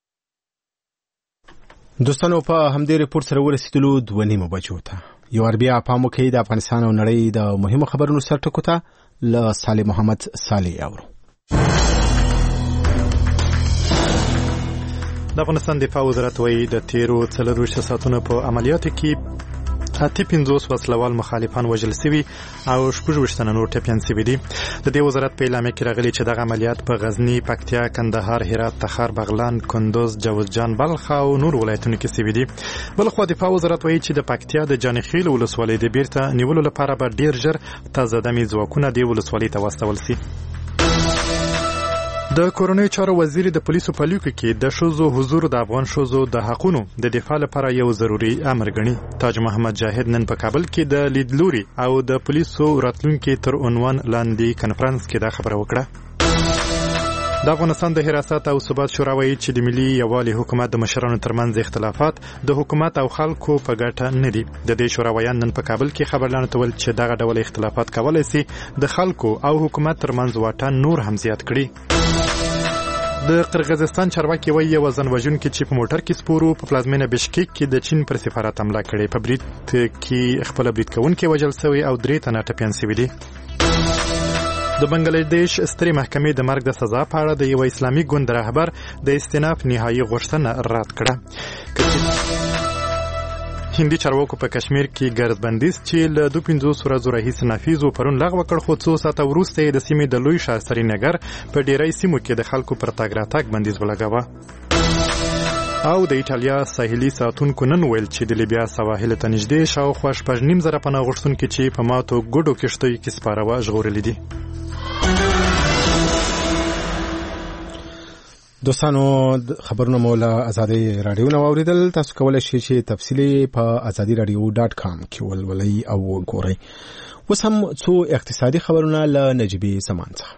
دوستانو په همدې ریپورت سره ورسېدلو دوه نیمو بجو ته. یو اربیا پام وکړئ د افغانستان او نړۍ د مهمو خبرونو سرټکو ته له صالح محمد صالح اورو. د افغانستان دفاع وزارت وایي د تیرو څلرویشتو ساعتونو په عملیاتو کې اته پنځوس وسلوال مخالفان وژل شوي او شپږ ویشت تنه نور ټپیان شوي دي. د دې وزارت په اعلامیه کې راغلي چې دغه عملیات په غزني، پکتیا، کندهار، هرات، تخار، بغلان، کندوز، جوزجان، بلخ او نور ولایتونو کې شوي دي. بلخوا دفاع وزارت وایي چې د پکتیا د جانخیل ولسوالۍ د بیرته نیولو لپاره به ډیر ژر تازه دمي ځواکونه د ولسوالۍ ته واستول شي. د کورنیو چارو وزیر د پولیسو په لیکو کې د ښځو حضور د افغان ښځو د حقونو د دفاع لپاره یو ضروري امر ګڼي. تاج محمد جاهد نن په کابل کې د لیدلوري او د پولیسو راتلونکي تر عنوان لاندې کنفرانس کې دا خبره وکړه. د افغانستان د حراست او ثبات شورا وایي چې د ملي یووالي حکومت د مشرانو ترمنځ اختلافات د حکومت او خلکو په ګټه نه دي. د دې شورا ویان نن په کابل کې خبرلانو ته ویل چې دغه ډول اختلافات کولای شي د خلکو او حکومت ترمنځ واټن نور هم زیات کړي. د قرغیزستان چارواکي وایي یو ځان وژونکي چې په موټر کې سپورو په پلازمینه بشکیک کې د چین پر سفارت حمله کړې. په برید کې خپل برید کوونکي وژل شوي او درې تنه ټپیان شوي دي. د بنگلاديش سترې محکمې د مرګ د سزا په اړه د یو اسلامي ګوند رهبر د استئناف نهایي غوښتنه رد کړه. هندي چارواکو په کشمیر کې ګردبندیز چې له دوه پنځوس ورځو راهیسې نافذ و پرون لغوه کړ، خو څو ساعته وروسته یې د سیمې د لوی ښار سرینګر په ډیری سیمو کې د خلکو پر تګ راتګ بندیز ولګاوه. او د ایټالیا ساحلي ساتونکو نن ویل چې د لیبیا سواحل ته نږدې شاوخوا شپږ نیم زره پناه غوښتونکي چې په ماتو ګډو کښتیو کې سپاره وه ژغورلي دي. دوستانو خبرونه مو له ازادي رادیو نو اوریدل. تاسو کولای شئ چې تفصیلی په ازادي رادیو ډاټ کام کې ولولئ او ګورئ. اوس هم څو اقتصادي خبرونه له نجيبي زمان څخه.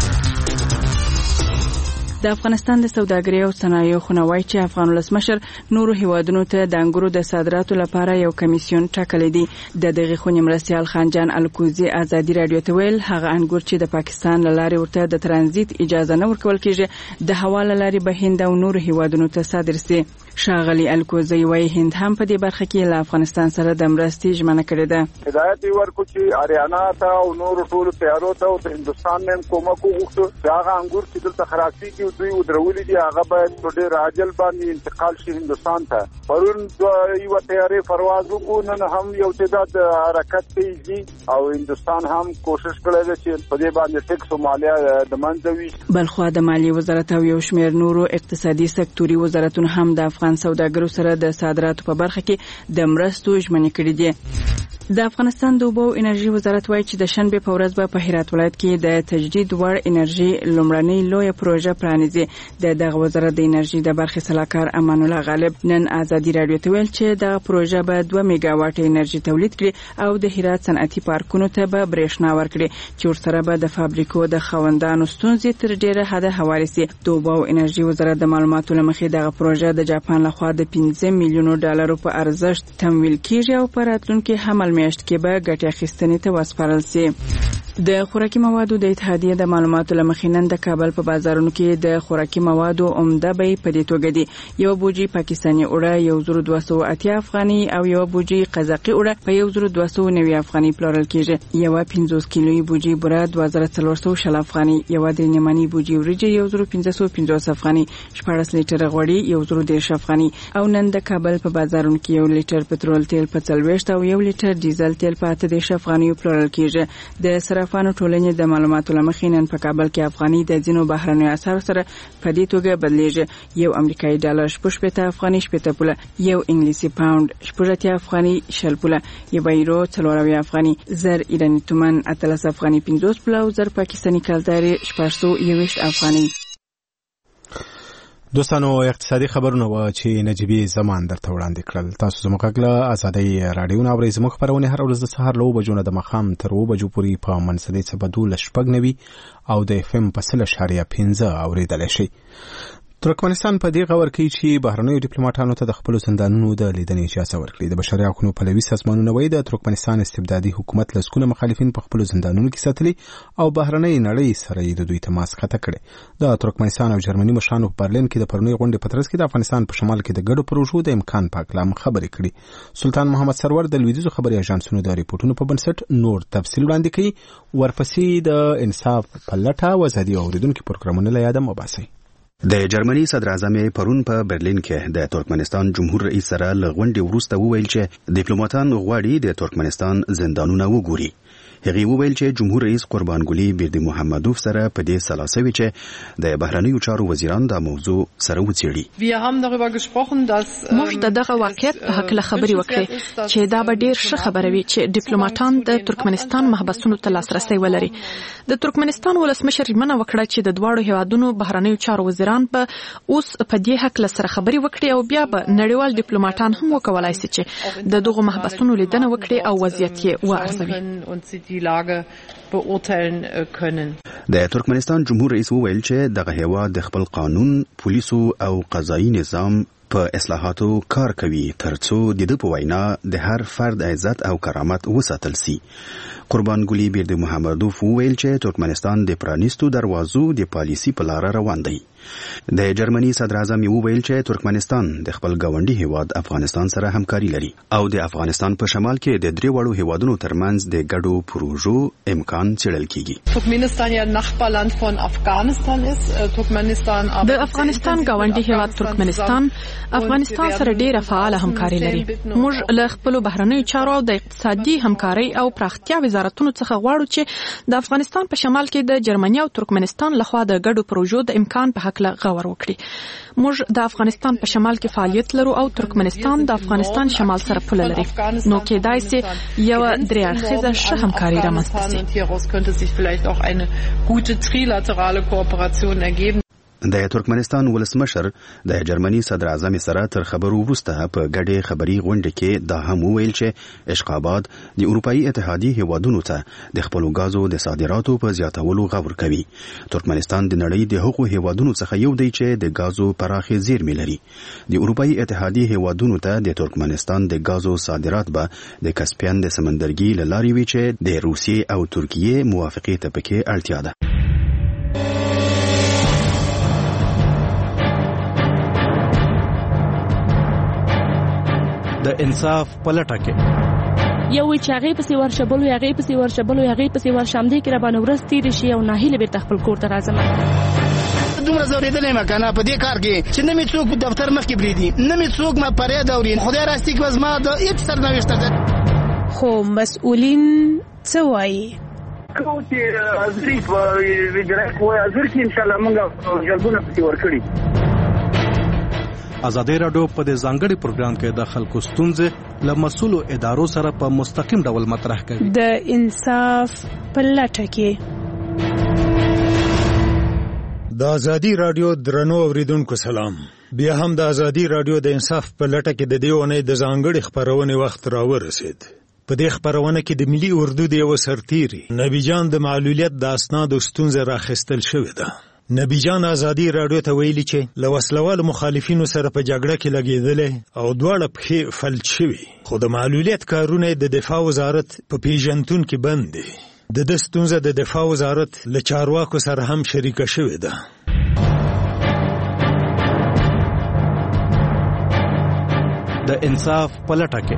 د افغانستان د سوداګرۍ او صنایعو خونه وایي چې افغان ولسمشر نورو هیوادونو ته د انګورو د صادراتو لپاره یو کمیسیون ټاکلی دی. د دغه خونې مرستیال خانجان الکوزي ازادي رادیو ته ویل هغه انګور چې د پاکستان له لارې ورته د ترانزیت اجازه نه ورکول کیږي د هوا له لارې به هند او نورو هیوادونو ته صادر شي. ښاغلي الکوزي وایي هند هم په دې برخه کې له افغانستان سره د مرستې ژمنه کړې ده. هدایت ورکړو چې اریانا ته او نورو ټولو تیارو ته د هندستان نن کومک وغوښتو چې هغه انګور چې دلته خراسي کې دوی ودرولې دي هغه باید په ډېر عاجل باندې انتقال شي هندستان ته. پرون یو تیارې پرواز وکړو، نن هم یو تعداد حرکت کوي او هندستان هم کوشش کړی دی چې په دې باندې ټیکس او مالیه د منځه وي. بلخوا د مالیې وزارت او یو شمېر نورو اقتصادي سکتوري وزارتونو هم د افغان سوداګرو سره د صادراتو په برخه کې د مرستو ژمنې کړې دي. د افغانستان د اوبو انرژي وزارت وایي چې د شنبه په ورځ به په هرات ولایت کې د تجدید وړ انرژي لومړنۍ لویه پروژه پرانیزي. د دغه وزارت د انرژي د برخې سلاکار امان الله غالب نن آزادي رادیو ته ویل چې دغه پروژه به دوه میگا واټ انرژي تولید کړي او د هرات صنعتي پارکونو ته به برېښنا ورکړي چې ورسره به د فابریکو د خوندانو ستونزې تر ډیره حده هواري سي. د اوبو انرژي وزارت د معلوماتو لمخې دغه پروژه د جاپان لخوا د پنځه میلیونو ډالرو په ارزښت تمویل کیږي او په راتلونکي حمل میاشت کې به ګټه اخیستنې ته وسپارل شي. د خوراکي موادو د اتحادیې د معلوماتو لمخې نن د کابل په بازارونو کې د خوراکي موادو عمده بیې په دې توګه دي. یو بوجي پاکستاني اوړه یو زر دوه سوه اتیا افغاني او یو بوجي قزاقي اوړه په یو زر دوه سوه نوي افغاني پلورل کیږي. یو پنځوس کیلویي بوجي بوره دوه زره څلور سوه شل افغاني، یو د نیماني بوجي وریجې یو زر پنځه سوه پنځوس افغاني، شپاړس لیټره غوړي یو زر دېرش افغاني او نن د کابل په بازارونو کې یو لیټر پټرول تیل په څلوېښت او یو لیټر ډیزل تیل په اته دېرش افغاني پلورل کیږي. د صرافانو ټولنې د معلوماتو لمخې نن په کابل کې افغاني د ځینو بهرنیو اسعارو سره په دې توګه بدلیږي. یو امریکایي ډالر شپږ شپېته افغاني شپېته پوله، یو انګلیسي پاوند شپږ اتیا افغاني شل پوله، یو یورو څلور اویا افغاني، زر ایراني تومان اتلس افغاني پنځوس پوله او زر پاکستاني کلدارې شپږ سوه یوویشت افغاني. دوستانو اقتصادي خبرونه و چې نجيبي زمان درته وړاندې کړل. تاسو زموږ غږ آزادۍ رادیو نه اورئ. زموږ خبرونه هر ورځ د سهار له اوه بجو نه د ماښام تر اوه بجو پورې په منځنۍ څپه دولس شپږ نوي او د اف ام په سل اشاریه پنځه اورېدلی شئ. ترکمنستان په دې غور کوي چې بهرنیو ډیپلوماټانو ته د خپل زندانونو د لیدنې اجازه ورکړي. د بشري حقوقو پلوي سازمانونه وایي د ترکمنستان استبدادي حکومت لسګونه مخالفین په خپل زندانونو کې ساتلي او بهرنۍ نړۍ سره یې د دوی تماس قطع کړي. د ترکمنستان او جرمني مشرانو په برلین کې د پرونۍ غونډې په ترڅ کې د افغانستان په شمال کې د ګډو پروژو د امکان په اړه خبرې کړي. سلطان محمد سرور د لویدیځو خبري اژانسونو د ریپورتونو په بنسټ نور تفصیل وړاندې کوي. ورپسې د انصاف په لټه او ازادي اوریدونکو پروګرامونه له یاده مباسي. د جرمني صدر اعظم پرون په برلین کې د ترکمنستان جمهور رئیس سره لغونډې وروسته وویل چې ډیپلوماټان غواړي د ترکمنستان زندانونه وګوري. هغه وویل چې جمهور رئیس قربان ګلی بیردی محمدوف سره په دې سلاسوي چې د بهرنیو چارو وزیران د موضوع سره وڅېړي. موږ د دغه واقعیت په حق له خبرې وکړې چې دا به ډېر ښه خبره وي چې ډیپلوماټان د ترکمنستان محبسونو ته لاسرسی ولري. د ترکمنستان ولسمشر ژمنه وکړه چې د دواړو هیوادونو بهرنیو چارو وزیران به اوس په دې حق له سره خبرې وکړي او بیا به نړیوال ډیپلوماټان هم وکولای شي چې د دغو محبسونو لیدنه وکړي او وضعیت یې وارزوي. die Lage beurteilen können. د ترکمنستان جمهور رئیس وویل چې دغه هیواد د خپل قانون، پولیسو او قضایي نظام په اصلاحاتو کار کوي ترڅو د دې په وینا د هر فرد عزت او کرامت وساتل شي. قربان ګلی بیردی محمدوف وویل چې ترکمنستان د پرانیستو دروازو د پالیسي په لار روان دی. د جرمني صدر اعظم وویل چې ترکمنستان د خپل ګاونډي هیواد افغانستان سره همکاري لري او د افغانستان په شمال کې د درې وړو هیوادونو ترمنځ د ګډو پروژو امکان څېړل کیږي. ترکمنستان یا نخبرلند von افغانستان است. ترکمنستان د افغانستان ګاونډي هیواد ترکمنستان افغانستان سره ډیره فعال همکاري لري. موږ له خپل بهرنیو چارو د اقتصادي همکاري او پراختیا وزارتونو څخه غواړو چې د افغانستان په شمال کې د جرمني او ترکمنستان لخوا د ګډو پروژو د امکان په حق غور وکړي. موږ د افغانستان په شمال کې فعالیت لرو او ترکمنستان د افغانستان شمال سره پوله لري. نو کېدای شي یو درې اړخیزه ښه همکاري رامنځته شي. د ترکمنستان ولسمشر د جرمني صدر اعظم سره تر خبرو وروسته په ګډه خبري غونډه کې دا هم وویل چې اشقاباد د اروپאי اتحادیې هیوادونو ته د خپل غازو د صادراتو په زیاتولو غور کوي. ترکمنستان د نړۍ د حقوقو هیوادونو څخه یو دی چې د غازو پراخي زیرمې لري. د اروپאי اتحادیې هیوادونو ته د ترکمنستان د غازو صادرات به د کسپین د سمندرګي له لارې وي چې د روسیې او ترکیې موافقې ته پکې اړتیا ده. د انصاف پلټه کې یو چې هغه پسې ورشبلو هغه پسې ورشبلو هغه پسې ورشم دي کې را باندې ورس تیر شي او ناهیله به خپل کور ته راځم. دومره زوریدلې ما کنه په دې کار کې چې نه می څوک په دفتر مخ کې بریدي نه می څوک ما پرې دورین خدای راستي کې وزما د هیڅ سرنوشت ده. خو مسؤلین څه وایي؟ کوم چې ازري په ویډرک وای ازر کې ان شاء الله موږ جلبونه پتی ورکړي. ازادي رادیو په دې ځانګړي پروګرام کې د خلکو ستونزې له مسؤلو ادارو سره په مستقیم ډول مطرح کوي. د انصاف په لټه کې. د ازادي رادیو درنو اوریدونکو سلام. بیا هم د ازادي رادیو د انصاف په لټه کې د دې ونې د ځانګړي خبرونې وخت راورسید. په دې خبرونه کې د ملي اردو د یو سرتیري نبی جان د معلولیت د اسنادو ستونزه راخستل شوې ده. نبی جان ازادي رادیو ته ویلي چې له وسلوالو مخالفینو سره په جګړه کې لګېدلې او دواړه پښې فلج شوي، خو د معلولیت کارونه د دفاع وزارت په پیژنتون کې بند دي. د دې ستونزه د دفاع وزارت له چارواکو سره هم شریکه شوې ده. د انصاف په لټه کې.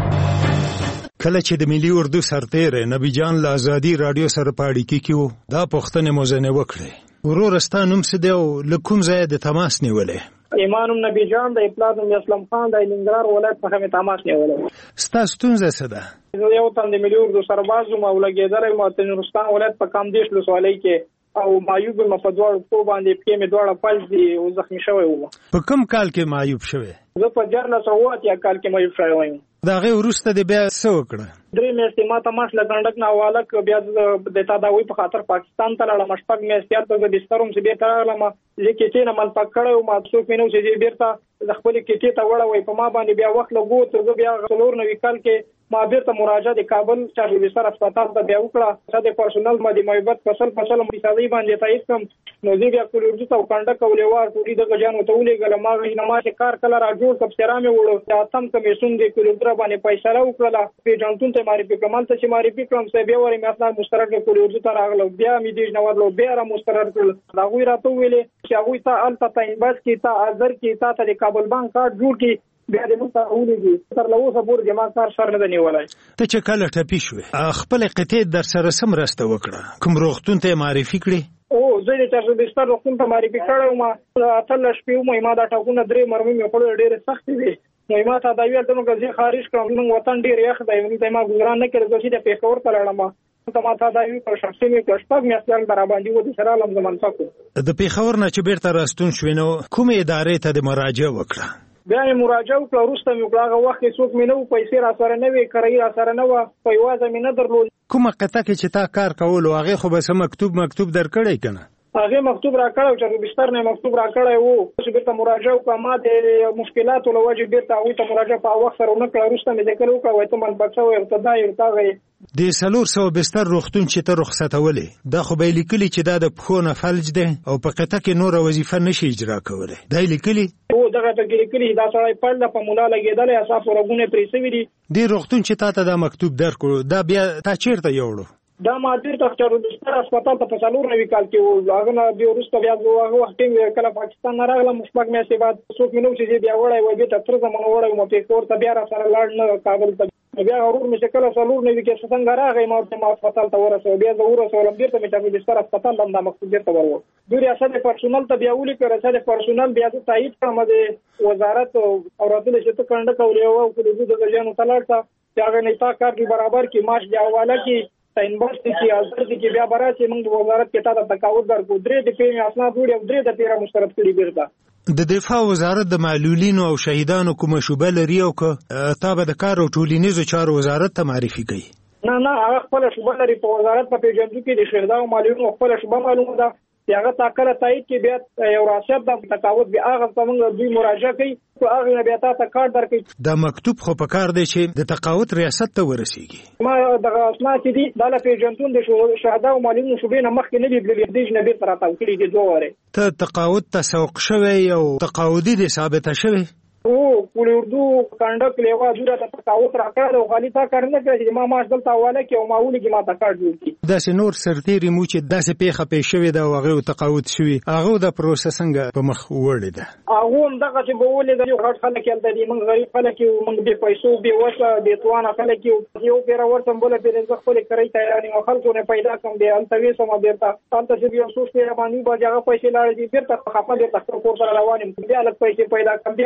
کله چې د ملي اردو سرتیری نبی جان له ازادي رادیو سره په اړیکه کې وو، دا پوښتنه مو ځنې وکړې: ورور ستا نوم څه دی او له کوم ځایه د تماس نیولې؟ ایمان نبی جان د اپلاد نوم اسلام خان د ننګرهار ولایت څخه مې تماس نیولې. ستا ستونزه څه ده؟ زه یو تن د ملي اردو سرباز وم او لګېدلی وم د نورستان ولایت په کامدېش ولسوالۍ کې او معیوب م په دواړو پښو باندې پښې مې دواړه فلج دي او زخمي شوی وم. په کوم کال کې معیوب شوی؟ زه په دیارلس سوه اووه اتیا کال کې معیوب شوی وم. د هغې وروسته دې بیا څه وکړه؟ درې میاشتې ما تماس له ګنډک نه حواله کړه. بیا د تداوۍ په خاطر پاکستان ته لاړم. شپږ میاشتې هلته زه بستر وم چې بېرته راغلم. زه کیټې نه منفق کړی وم. څوک مې نه و چې زه بېرته د خپلې کیټې ته وړوئ. په ما باندې بیا وخت لګو تر زه بیا څلور نوي کال کې ما بیرته مراجعه د کابل چارج بستر هسپتال ته بیا وکړه. چې د پرسونل باندې محبت فصل فصل مریضۍ باندې تایید کړم. نو زه بیا کولورجي ته کنډک او لیوار ټولې دغه جانو ته ولېږلم. ما غوښتل ما چې کار کله را جوړ کړم سره مې وړو چې اتم کمیسیون د کولورجي باندې فیصله وکړه. پیژنتون ته معرفي کړم. هلته چې معرفي کړم سه بیا ورې مې اسناد مسترد کولورجي ته راغلم. بیا مې دیج نه ورلو بیا را مسترد کړل. هغوی راته وویلې چې هغوی ته هلته تعین بس کې تا ازر کې تا ته د کابل بانک کارت جوړ کړي. بیا د موږ ته ولېږي. تر له اوسه پورې زما کار سر نه دی نیولی. ته چې کله ټپي شوې خپلې قطعې در سره څه مرسته وکړه؟ کوم روغتون ته یې معرفي کړې؟ او زه د چارج بستر روغتون ته معرفي کړی وم. اتلس شپې وم. ما دا ټاکونه درې مرمۍ مې خوړل ډېرې سختې وې. نو ما تداوي هلته موږ زه خارج کړم. زموږ وطن ډېر یخ دی. دلته ما ګزاران نه کړی. زه سیده پېښور ته لاړم. ته ما تداوي کړ. شخصي مې کړ. شپږ میاشتې هلته راباندې و. د سره عالم زه منفق وم. د پېښور نه چې بېرته راستون شوې نو کومې ادارې ته د مراجعه وکړه؟ بیا مې مراجعه وکړه. وروسته مې وکړه. هغه وخت کې څوک مې نه و. پیسې را سره نه وې. کرایي را سره نه وه. پیوازه مې نه درلود. کومه قطعه کې چې تا کار کولو هغې خو به څه مکتوب مکتوب در کړی که نه؟ هغې مکتوب را کړی و. چې بستر نه مکتوب را کړی و چې بېرته مراجعه وکړه. ما د مشکلاتو له وجې بېرته هغوی ته مراجعه په وخت سره ونه کړه. وروسته مې ذکر وکړه وایي ته منفق شوی ورته دا یې ورته هغه یې. د څلور سوه بستر روغتون چې ته رخصتولې دا خو به یې لیکلي چې دا د پښو نه فلج دی او په قطعه کې نوره وظیفه نشي اجرا کولی. دا یې لیکلي؟ هو دغه ټکي لیکلي. دا سړی پړله په ملا لګېدلی. اصاف رګونه پرې سوي دي. دې روغتون چې تا ته دا مکتوب درکړو دا بیا تا چېرته یوړو؟ دا ما بیرته چارج بستر هسپتال ته په څلور نوي کال کې و. هغه نه بیا وروسته بیا زه هغه وخت ټینګ کله پاکستان نه راغلم. شپږ میاشتې بعد څوک مې نه و چې زه بیا وړی وای. بېرته تر زمانه وړی وم پېښور ته. بیا را سره لاړ نه کابل ته. بیا ورور مې چې کله څلور نوي کې څنګه راغی ما ورته ما هسپتال ته ورسوه. بیا زه ورسولم. بېرته مې چارج بستر هسپتال هم دا مکتوب بېرته ورور. دوی ریاست پرسونل ته بیا ولیکه. ریاست پرسونل بیا زه تایید کړم د وزارت او راتللی چې ته کنډک او لیوه او کولورجي دغه جانو ته لاړ شه چې هغه نه تا کار کې برابر کړي. معاش د حواله کړي. یونیورسيټي کې ازر دي کې بیا برابر چې موږ د وزارت کې تا ته تقاعد درکو. درې د پیمې اسناد وړي او درې د پیره مسترد کړي. بیرته د دفاع وزارت د معلولینو او شهیدانو کومه شوبه لري او که تا به د کار او ټولنیزو چارو وزارت ته معرفي کوي؟ نه نه هغه خپله شوبه لري. په وزارت په پیژندو کې د شهیدانو او معلولینو خپله شوبه معلومه ده. هغه تا کله تایید کې بیا یو راسیب د تقاعد بیا هغه ته موږ دوی مراجعه کوي. هغه نه بیا تا ته کارت درکوي. دا مکتوب خو په کار دی چې د تقاعد ریاست ته ورسیږي. ما دغه اسناد چې دي دا له پیژندون د شهدا او معلولینو شوبې نه مخکې نه دي تللي. دیج نه بېرته راتاو کړي دي دوه وارې. ته تقاعد ته سوق شوی او تقاعدي دې ثابته شوې؟ او کولې اردو کنډک لیوا جوړه ته تقاعد را کړل او خالي تا کار نه کړی چې ما ماش دلته حواله کې او ما ولې کې ما تا کار جوړ کړي. داسې نور سرتیري مو چې داسې پیښه پیښ شوې ده او هغې تقاعد شوي هغه د پروسه څنګه په مخ وړې ده؟ هغه هم دغه چې به ولې د غټ خلک هلته دي. موږ غریب خلک یو. موږ بې پیسو بې وسه بې توانه خلک یو. یو پیره ورسم بله پیره زه خپلې کرۍ تیار یم. خلکو نه پیدا کړم بیا هلته ویسم بېرته هلته چې بیا څو شپې باندې به هغه پیسې لاړې دي. بېرته خفه بېرته خپل کور سره روان یم. بیا لږ پیسې پیدا کړم بیا ورته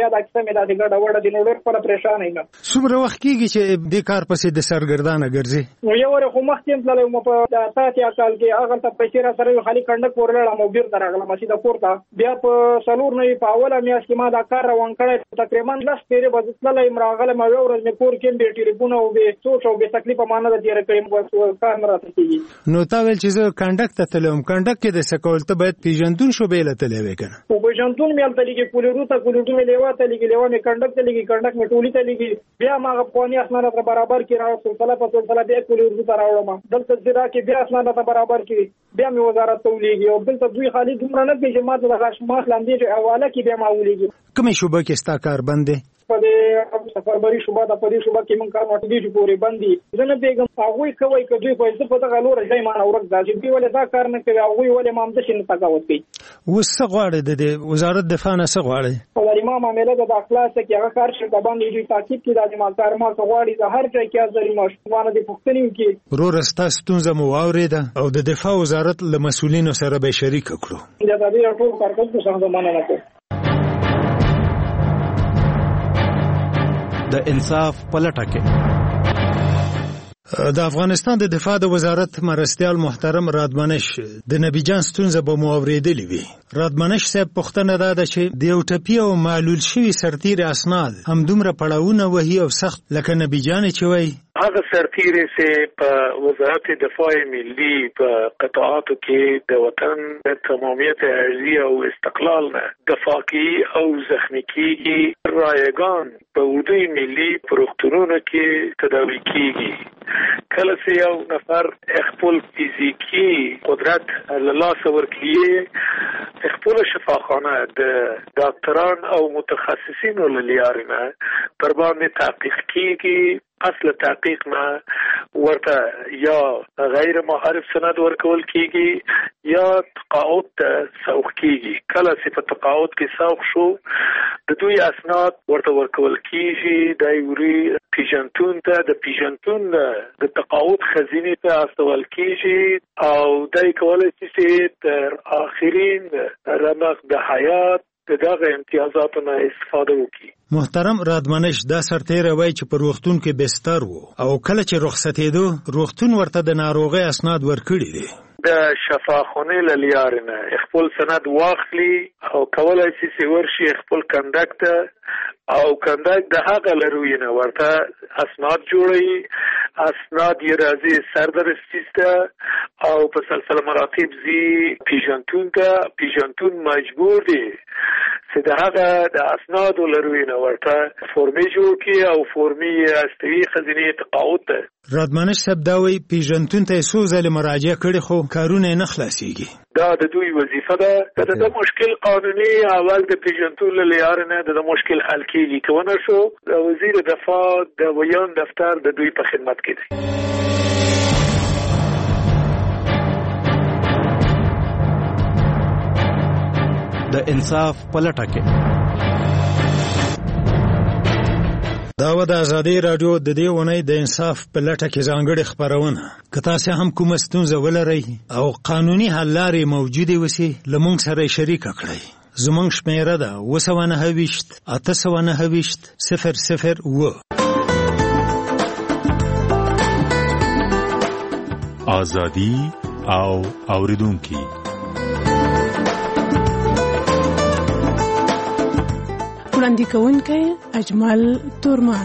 بیا د اکثر مې د ګډه وډه د نور پر پریشان یم. څومره وخت کېږي چې د کار پسې د سرګردانه ګرځي؟ نو یو ور خو مخکې تللی وم په اتیا کال کې، هغه ته پیسې را سره خالي کنډک ورلړم او بیرته راغلم چې د کور ته. بیا په څلور نه په اوله میاشت کې ما دا کار روان کړی، تقریبا لس پیرې به تللی یم راغلم او یو ورځ مې کور کې بې ټلیفون او بې سوچ او بې تکلیفه ما نه ده تېره کړې، بس کار نه راته کېږي. نو تا ویل چې زه کنډک ته تللی وم، کنډک کې د څه کول ته باید پیژندون شعبې له تللی وې که نه؟ خو پیژندون مې هلته لګي، کولورو ته کولورو مې لیوا ته لګي، لیوا مې کنډک ته لګي، کنډک مې ټولي ته لګي. بیا ما هغه پخواني اسناد راته برابر کړي، راوړ سلسله په سلسله بیا کولورو ته راوړم، دلته زیرا کې بیا اسناد راته برابر کړي، بیا مې وزارت ته ولېږي. او دلته دوی خالي دومره نه کوي چې ما ته د غاښ لاندې حواله کې بیا ما ولېږي. کومې شعبه کې ستا کار بند دی؟ په دې سفربري شعبه ده، په دې شعبه کې موږ کار نه کوو پورې بند دي. زه نه پوهېږم هغوی کوي که دوی خو زه په دغه لوره ځای ما نه ورک ده چې دوی ولې دا کار نه کوي، هغوی ولې ما همداسې نه تقاوت کوي. اوس څه غواړې د دې وزارت دفاع نه څه غواړې؟ ما معامله ده د اخلاص کې هغه کار شرکت باندې دوی تاکید کړي دا چې ما کار ما څه غواړي د هر ځای کې ازري ماشومانه دې پوښتنې وکړي. وروره ستا ستونزه مو واورېده او د دفاع وزارت له مسؤلینو سره به یې شریکه کړو. د ازادي راډیو کارکوونکو څخه مننه کوم. د انصاف پلټه کې د افغانستان د دفاع د وزارت مرستیال محترم رادمنش د نبی جان ستونزه به مو اورېدلې وي. رادمنش صاحب پوښتنه دا ده چې د یو ټپي او معلول شوي سرتیري اسناد همدومره پړاوونه وهي او سخت لکه نبی جانې چې وایي هغه سرتیري چې په وزارت دفاع ملي په قطاعاتو کې د وطن د تمامیت ارضي او استقلال نه دفاع کوي او زخمي کیږي، رایگان په اردوی ملي په روغتونونو کې تداوي کیږي. کله چې یو نفر خپل فزیکی قدرت له لاسه ورکړي، خپل شفاخانه د ډاکټران او متخصصینو له لارې نه پر باندې تحقیق کیږي. اصل تحقیق نه ورته یا غیر معرف سند ورکول کیږي یا تقاعد ته سوق کیږي. کله چې په تقاعد کې سوق شو د دوی اسناد ورته ورکول کیږي، د یوري پیژنتون ته د پیژنتون د تقاعد خزینه ته استول کیږي او دای کولای شي چې تر آخرین رمق د حیات دغه امتیازاتو نه استفاده وکړي. محترم رادمنش دا سرتیری وایي چې په روغتون کې بستر وو او کله چې رخصتېدو روغتون ورته د ناروغۍ اسناد ورکړي دي. د شفاخانې له لارې نه خپل سند واخلي او کولای شي چې ورشي خپل کنډک ته او کنډک د هغه له روی نه ورته اسناد جوړوي. اسناد یې راځي سردرستي ته او په سلسله مراتب ځي پیژنتون ته. پیژنتون مجبور دی چې د هغه د اسنادو له روی نه ورته فورمې جوړ کړي او فورمې یې استوي خزینې تقاعد ته. رادمنش صاحب دا وایي پیژنتون ته یې څو ځلې مراجعه کړې خو کارونه یې نه خلاصېږي. دا د دوی وظیفه ده که د مشکل قانوني اول د پیژنتون له لارې نه د مشکل حل کېږي، که ونه شو د وزیر دفاع د ویان دفتر د دوی په خدمت کې دی. د انصاف پلټه کې دا و د ازادي راډیو د دې ونې د انصاف په لټه کې ځانګړې خبرونه. که تاسو هم کومه ستونزه ولرئ او قانوني حل لارې موجودې وسي له موږ سره شریکه کړئ. زموږ شمیره ده اوه سوه نهه ویشت اته سوه نهه ویشت صفر صفر اوه. ازادي او اوریدونکي وړاندې کوونکی اجمل تورمان.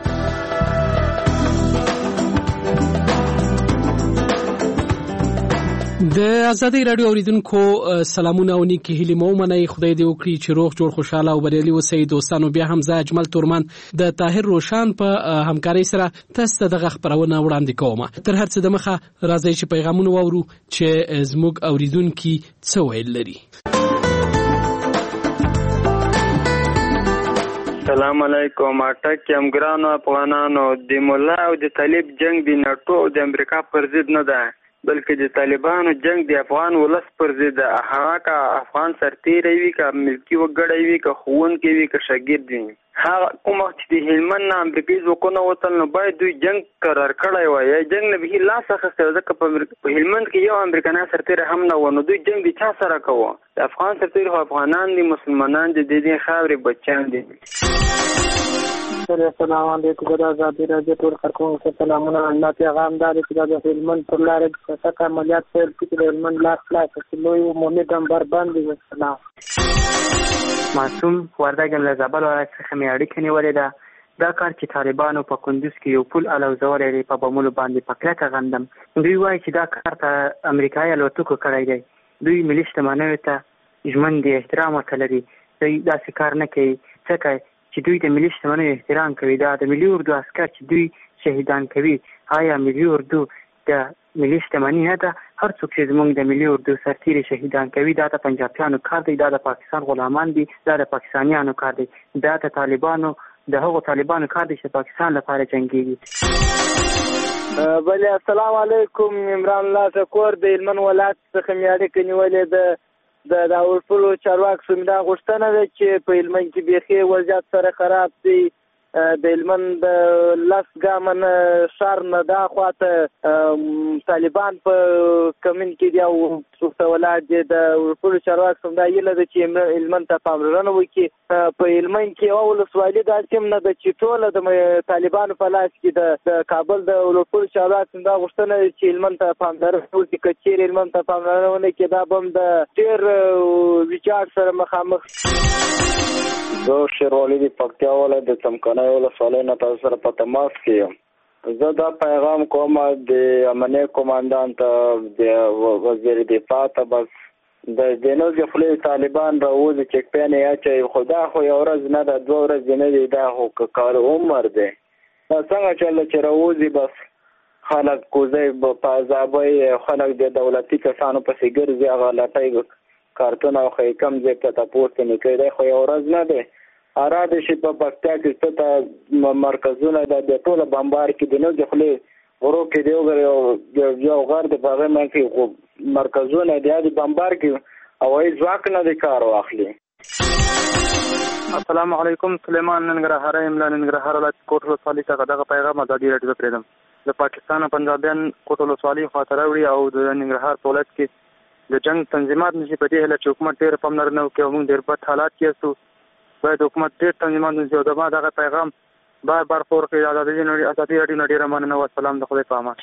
د ازادي راډیو اوریدونکو سلامونه او نیکی هیلې مو منئ. خدای دې وکړي چې روغ جوړ خوشاله او بریالي اوسئ. دوستانو بیا هم زه اجمل تورمان د طاهر روشان په همکارۍ سره تاسو ته دغه خبرونه وړاندې کوم. تر هر څه دمخه راځئ چې پیغامونه واورو چې زموږ اوریدونکي څه ویل لري. السلام علیکم. اټک یم ګرانو افغانانو. د مولا او د طالب جنگ د ناټو او د امریکا پر ضد نه ده بلکې د طالبانو جنگ د افغان ولس پر ضد ده. هغه که افغان سرتیری وي که ملکي وګړی وي که ښوونکی وي که شاګرد وي. هغه کوم وخت چې د هلمند نه امریکایي ځواکونه وتل نو باید دوی جنگ قرار کړی وای یا جنگ نه به لاس اخیستی ځکه په هلمند کې یو امریکایي سرتیری هم نه و نو دوی جنگ د چا سره کوه د افغان سرتیری خو افغانان دي مسلمانان دي د دې خاورې بچیان دي. السلام علیکم د آزادي راډیو ټول خلکو سلامونه. الله پیغام دار چې د هلمند پر لار د څه عملیات پیل کړي د هلمند لار خلاص کړي لوی مهمه دمبر باندې وسلام. معصوم وردګم له زابل ولایت څخه مې اړیکه نیولې ده. دا کار چې طالبانو په کندوز کې یو پل الوزولی دی په بمونو باندې په کلکه غندم. دوی وایي چې دا کار ته امریکایي الوتکو کړی دی. دوی ملي شتمنیو ته ژمن دي احترام ورته لري. دوی داسې کار نه کوي ځکه چې دوی د ملي شتمنیو احترام کوي. دا د ملي اردو عسکر چې دوی شهیدان کوي آیا ملي اردو د ملي شتمني نه ده؟ هر څوک چې زموږ د ملي اردو سرتیري شهیدان کوي دا د پنجابیانو کار دی، دا د پاکستان غلامان دي، دا د پاکستانیانو کار دی، دا د طالبانو د هغو طالبانو کار دی چې پاکستان لپاره جنګیږي. بله السلام علیکم. عمران الله شکور د هلمند ولایت څخه مې اړیکه نیولې ده. د داورپلو چارواکو څخه دا غوښتنه ده چې په هلمند کې بیخي وضعیت سره خراب دی. د هلمند د لس ګامه ښار نه دا خواته طالبان په کمین کې دي او څوکته ولاړ دي. د داورپلو چارواکو څخه دا هیله ده چې هلمند ته پاملرنه وکړي. په هلمند کې یوه ولسوالي داسې هم نه ده چې ټوله د طالبانو په لاس کې ده. د کابل د داورپلو چارواکو څخه دا غوښتنه ده چې هلمند ته پاملرنه وکړي. که چیرې هلمند ته پاملرنه ونه کړي دا به هم د ډېر ویجاړ سره مخامخ. زه شیروالي د پکتیا ولایت د څمکنیو ولسوالۍ نه تاسو سره په تماس کې یم. زه دا پیغام کوم د امنیه قوماندان ته د وزیر دفاع ته بس د دینو د خپلې طالبان راوځي چک پینې اچوي خو دا خو یو ورځ نه ده دوه ورځې نه دي دا خو کار عمر دی. دا څنګه چله چې راوځي بس خلک کوزی په عذابوي خلک د دولتي کسانو پسې ګرځي هغه لټۍ کارتونه او خی کم ځای ته تپوس نه کوي. دی خو یو ورځ نه دی. اراده شي په پکتیا کې څه مرکزونه د ټوله بمبار کې د نو د خپلې غرو کې دی یو غر د په هغې منځ کې مرکزونه دی د بمبار کې هوایي ځواک نه دی کار واخلي. السلام علیکم. سلیمان ننګرهار یم له ننګرهار ولایت کوټ ولسوالۍ څخه دغه پیغام ازادي راډیو ته پرېږدم. د پاکستان او پنجابیان کوټ ولسوالۍ خواته راوړي او د ننګرهار په ولایت کې د جنگ تنظیمات نشي په دې هیله چې حکومت ډېر پاملرنه وکړي او موږ ډېر بد حالات کې یاستو. باید حکومت ډېر تنظیمات ونیسي او زما دغه پیغام بار بار خپور کړي. ازادي راډیو نه ډېره مننه. والسلام د خدای په امان.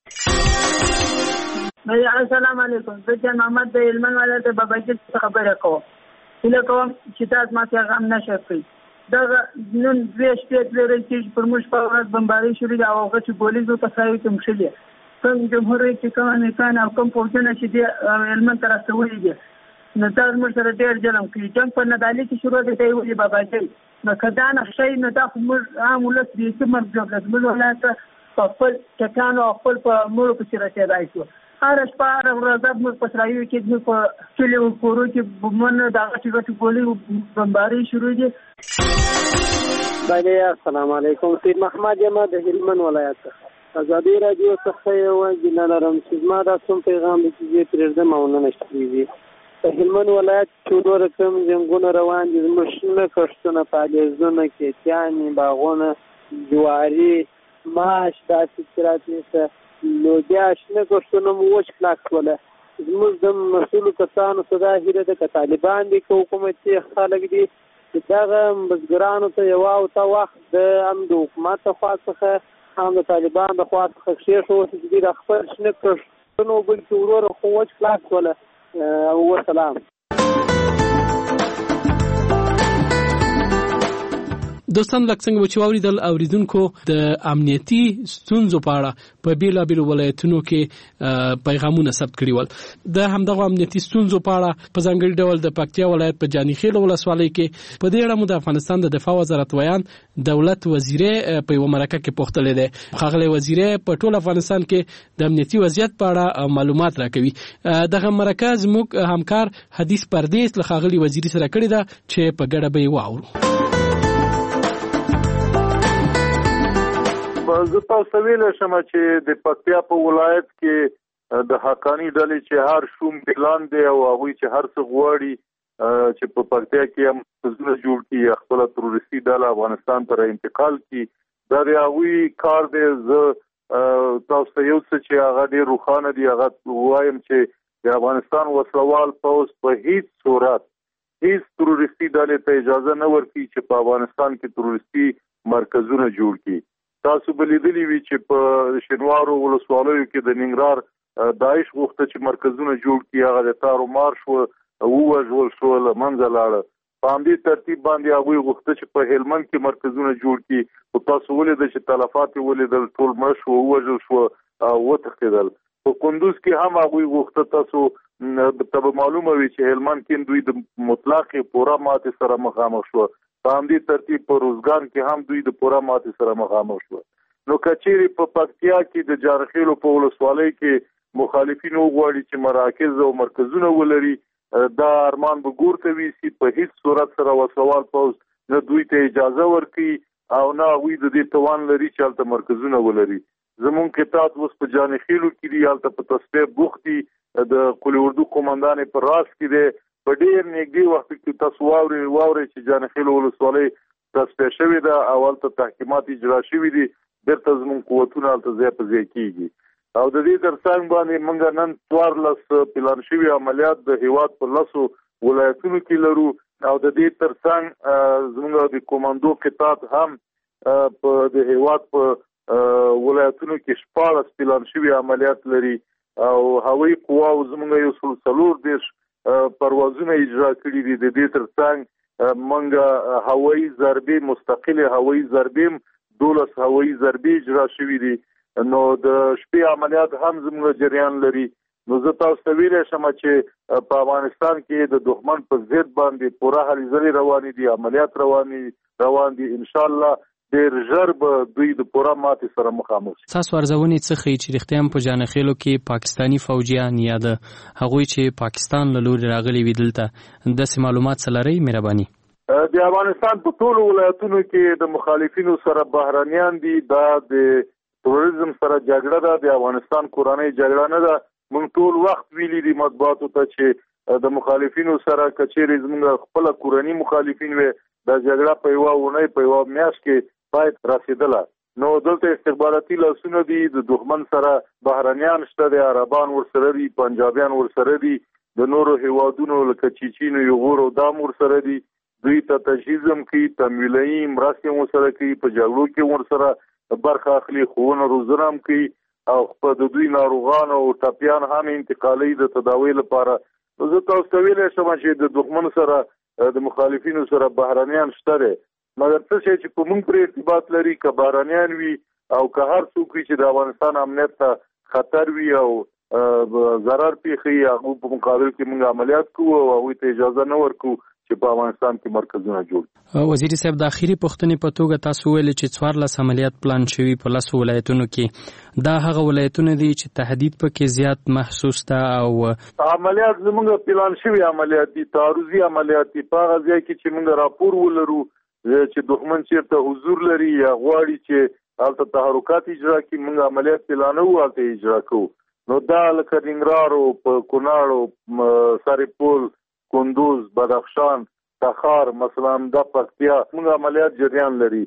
السلام علیکم. زه جان محمد د هلمند ولایت د باباجي څخه خبره کوم. هیله کوم چې تاسو ما پیغام نشر کړئ. دغه نن دوه شپې دوه ورځې پر موږ په ورځ بمباري شوې ده او هغه چې ګولیزو ته ځای ته مشلې کوم جمهور رئیس کوم امریکان او کوم فوجونه چې د هلمند تر استوي دي نو تاسو موږ سره ډېر ظلم کوي. جنگ په ندالي کې شروع دی دی ویلي باباجي نو کدا نه شي نو دا موږ عام ولس دې چې مرګ جوړ موږ ولایت خپل ټکان او خپل په مور په سره ته راځو. هر شپه هر ورځ موږ په سرایو کې موږ په کلیو کورو کې بمونه دغه چې ګولې بمباري شروع دي. بله السلام علیکم. سید محمد یم د هلمند ولایت څخه. ازادي راډیو څخه یو جنا لرم چې ما دا کوم پیغام چې پرېږدم او نه نشریږي. په هلمند ولایت کې ډېر رقم جنګونه روان دي. زموږ نه کښتونه پالیزونه کې تیانې باغونه جواري ماش داسې چې راتلې نو بیا شنه کښتونه مو وچ کلاک شوله. زموږ د مسؤلو کسانو څه دا هیله ده که طالبان دي که حکومتي خلک دي چې دغه بزګرانو ته یوه او ته وخت د هم د حکومت د خوا څخه هم د طالبان د خوا څخه کښېښ وشي چې دوی د خپل شنه کښتونو بلکې ورور خو وچ کلاک شوله. وسلام. دوستان لکه څنګه چې واوریدل اوریدونکو د امنیتي ستونزو په اړه په بیلابیلو ولایتونو کې پیغامونه ثبت کړي ول. د همدغه امنیتي ستونزو په اړه په ځانګړي ډول د پکتیا ولایت په جاني خیل ولسوالۍ کې په دې اړه مو د افغانستان د دفاع وزارت ویان دولت وزیرې په یو مرکه کې پوښتلې ده. خاغلی وزیرې په ټول افغانستان کې د امنیتي وضعیت په اړه معلومات راکوي. دغه مرکه زموږ همکار حدیث پردیس له خاغلی وزیرې سره کړې ده چې په ګډه به یې واورو. زه تاسو ویلی شم چې د پکتیا په ولایت کې د حقاني ډلې چې هر شوم اعلان دی او هغوی چې هر څه غواړي چې په پکتیا کې هم مرکزونه جوړ کړي، خپل تروریستي ډله افغانستان ته انتقال کړي، دا د هغوی کار دی. زه تاسو ته یو څه چې هغه ډېر روښانه دي هغه وایم چې د افغانستان وسلوال پوځ په هیڅ صورت هیڅ تروریستي ډلې ته اجازه نه ورکوي چې په افغانستان کې تروریستي مرکزونه جوړ کړي. تاسو به لیدلي وي چې په شینوارو ولسوالیو کې د ننګرهار داعش غوښته چې مرکزونه جوړ کړي، هغه د تارو مار شو، ووژل شو، له منځه لاړه. په همدې ترتیب باندې هغوی غوښته چې په هلمند کې مرکزونه جوړ کړي، خو تاسو ولیدل چې تلفات یې ولیدل، ټول مړه شو، ووژل شو او وتښتېدل. په کندوز کې هم هغوی غوښته، تاسو ته به معلومه وي چې هلمند کې دوی د مطلقې پوره ماتې سره مخامخ شو. په همدې ترتیب په روزګان کې هم دوی د پوره ماتې سره مخامخ شو. نو که چیرې په پکتیا کې د جارخیلو په ولسوالۍ کې مخالفین وغواړي چې مراکز او مرکزونه ولري، دا ارمان به ګور ته ویسي. په هیڅ صورت سره وسلوال پوځ نه دوی ته اجازه ورکوي او نه هغوی د دې توان لري چې هلته مرکزونه ولري. زمونږ کتاب اوس په جانخیلو کې دي، هلته په تصفیه بوخت دي، د قلي اردو قومندان په راس کې دی. په ډېر نږدې وخت کې تاسو واورئ واورئ چې جانخیلو ولسوالۍ تصفیه شوې ده او هلته تحکیمات اجرا شوي دي. بیرته زمونږ قوتونه هلته ځای په ځای کېږي. او د دې تر څنګ باندې موږ نن څوارلس پلان شوي عملیات د هېواد په لسو ولایتونو کې لرو، او د دې تر څنګ زموږ د کوماندو قطاعت هم په د هېواد په ولایتونو کې شپاړس پلان شوي عملیات لري، او هوایي قواو زموږ یو سل څلور دېرش پروازونه اجرا کړي دي. د دې تر څنګ موږ هوایي ضربې مستقلې هوایي ضربې دولس هوایي ضربې اجرا شوي دي. نو د شپې عملیات هم زموږ جریان لري. نو زه تاسو ته ویلی شم چې په افغانستان کې د دښمن په ضد باندې پوره هلې ځلې روانې دي، عملیات روانې روان دي. انشاءالله ډېر ژر به دوی د پوره ماتې سره مخامخ شي. تاسو ارزونې څه ښیي چې رښتیا هم په جانخیلو کې پاکستاني فوجیان یا د هغوی چې پاکستان له لورې راغلي وي دلته داسې معلومات څه لرئ؟ مهرباني. د افغانستان په ټولو ولایتونو کې د مخالفینو سره بهرنیان دي. دا د تروریزم سره جګړه ده، د افغانستان کورنۍ جګړه نه ده. موږ ټول وخت ویلي دي مطبوعاتو ته چې د مخالفینو سره که چیرې زموږ خپله کورني مخالفین وي، دا جګړه په یوه اونۍ په یوه میاشت کې باید رسېدله. نو دلته استخباراتي لاسونه دي، د دښمن سره بهرنیان شته دي، عربان ورسره دي، پنجابیان ورسره دي، د نورو هیوادونو لکه چیچین، یغور او دام ورسره دي. دوی ته تجهیز هم کوي، تمویلي مرستې هم ورسره کوي، په جګړو کې ورسره برخه اخلي، ښوونه روزنه هم کوي، او د دوی ناروغان او ټپیان هم انتقالوي د تداوی لپاره. زه تاسو ته ویلی شم چې د دښمن سره د مخالفینو سره بهرنیان شته دی، مګر څه شی چې په موږ پرې ارتباط لري، که بهرنیان وي او که هر څوک وي چې د افغانستان امنیت ته خطر وي او ضرر پېښوي، هغو په مقابل کې موږ عملیات کوو او هغوی ته اجازه نه ورکوو چې په افغانستان کې مرکزونه جوړ. وزیر صاحب، د اخیری پوښتنې په توګه تاسو ویلي چې څوارلس عملیات پلان شوي په لسو ولایتونو کې. دا هغه ولایتونه دي چې تهدید پکې زیات محسوس ده؟ او عملیات زموږ پلان شوي عملیات دي، تعرضي عملیات دي. په هغه ځای کې چې موږ راپور ولرو چې دښمن چیرته حضور لري یا غواړي چې هلته تحرکات اجرا کړي، موږ عملیات پلانوو، هلته اجرا کوو. نو دا لکه ننګرهار او په کونړ او سرپل، کندوز، بدخشان، تخار مثلا د پکتیا موږ عملیات جریان لري.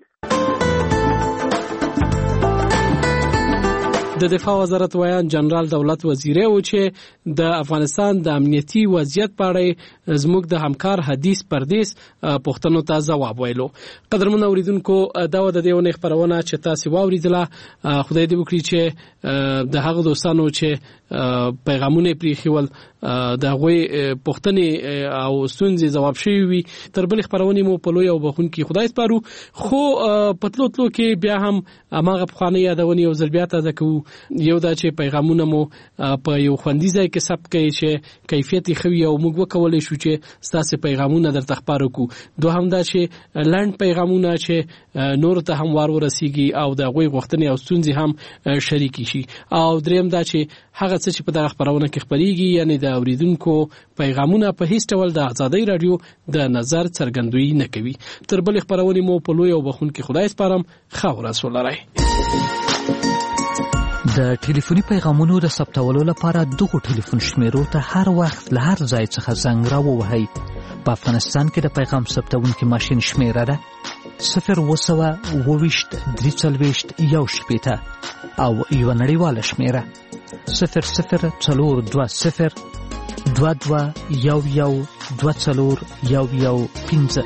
د دفاع وزارت ویان جنرال دولت وزیری و چې د افغانستان د امنیتي وضعیت په اړه زموږ د همکار حدیث پردیس پوښتنو ته ځواب ویلو. قدرمن اوریدونکو، دا و د دې ونې خپرونه چې تاسو واوریدله. خدای دې وکړي چې د هغو دوستانو چې پیغامونه پرېښول د هغوی پوښتنې او ستونزې ځواب شوي وي. تر بلې خپرونې مو په لوی او بخښونکي خدای سپارو. خو په تلو تلو کې بیا هم هماغه پخوانۍ یادونې یو ځل بیا تازه کوو. یو دا چې پیغامونه مو په یو خوندي ځای کې ثبت کړئ چې کیفیت یې ښه وي او موږ وکولی شو چې ستاسې پیغامونه درته خپاره کړو. دوهم دا چې لنډ پیغامونه چې نورو ته هم وار ورسیږي او د هغوی غوښتنې او ستونزې هم شریکې شي. او دریم دا چې هغه څه چې په دغه خپرونه کې خپرېږي، یعنې د اورېدونکو پیغامونه په هیڅ ډول د ازادۍ راډیو د نظر څرګندویي نه کوي. تر بلې خپرونې مو په لوی او بخښونکي خدای سپارم. ښه ورځ ولرئ. د ټلیفوني پیغامونو د ثبتولو لپاره دغو ټلیفون شمیرو ته هر وخت له هر ځای څخه زنګ راووهئ. په افغانستان کې د پیغام ثبتونکي ماشین شمیره ده صفر اوه سوه اوه ویشت درې څلوېښت یو شپېته او یوه نړیواله شمیره صفر صفر څلور دوه صفر دوه دوه یو یو دوه څلور یو یو پنځه.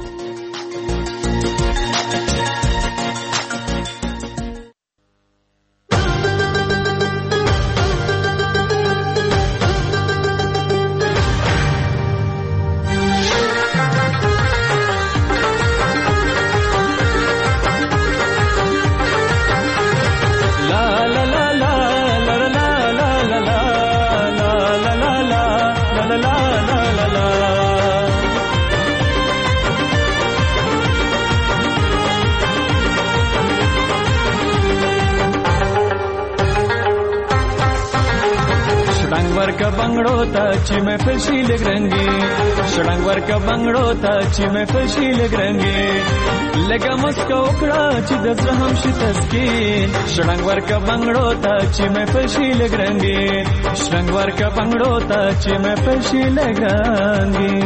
ورکا بنگړو ته چې مې فشي لګرنګي شړنګ ورکا بنگړو ته چې مې فشي لګرنګي لګه مسکو کړه چې د زړه هم شي تسکین شړنګ ورکا بنگړو ته چې مې فشي لګرنګي شړنګ ورکا بنگړو ته چې مې فشي لګرنګي.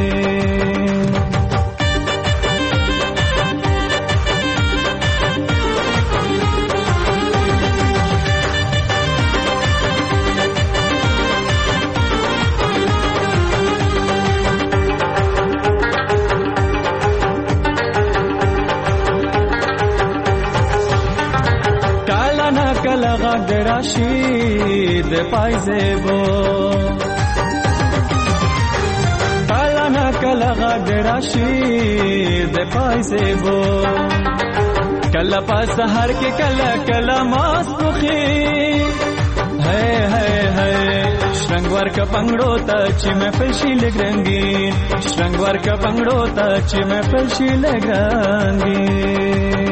راشي د پایزبو کله نا کله غږ راشي د پایزبو کله په سحر کې کله کله ماسخي هي هي هي شرنګ ورکا پنګړو ته چې مې فشي لګرنګي شرنګ ورکا پنګړو ته چې مې فشي لګرنګي.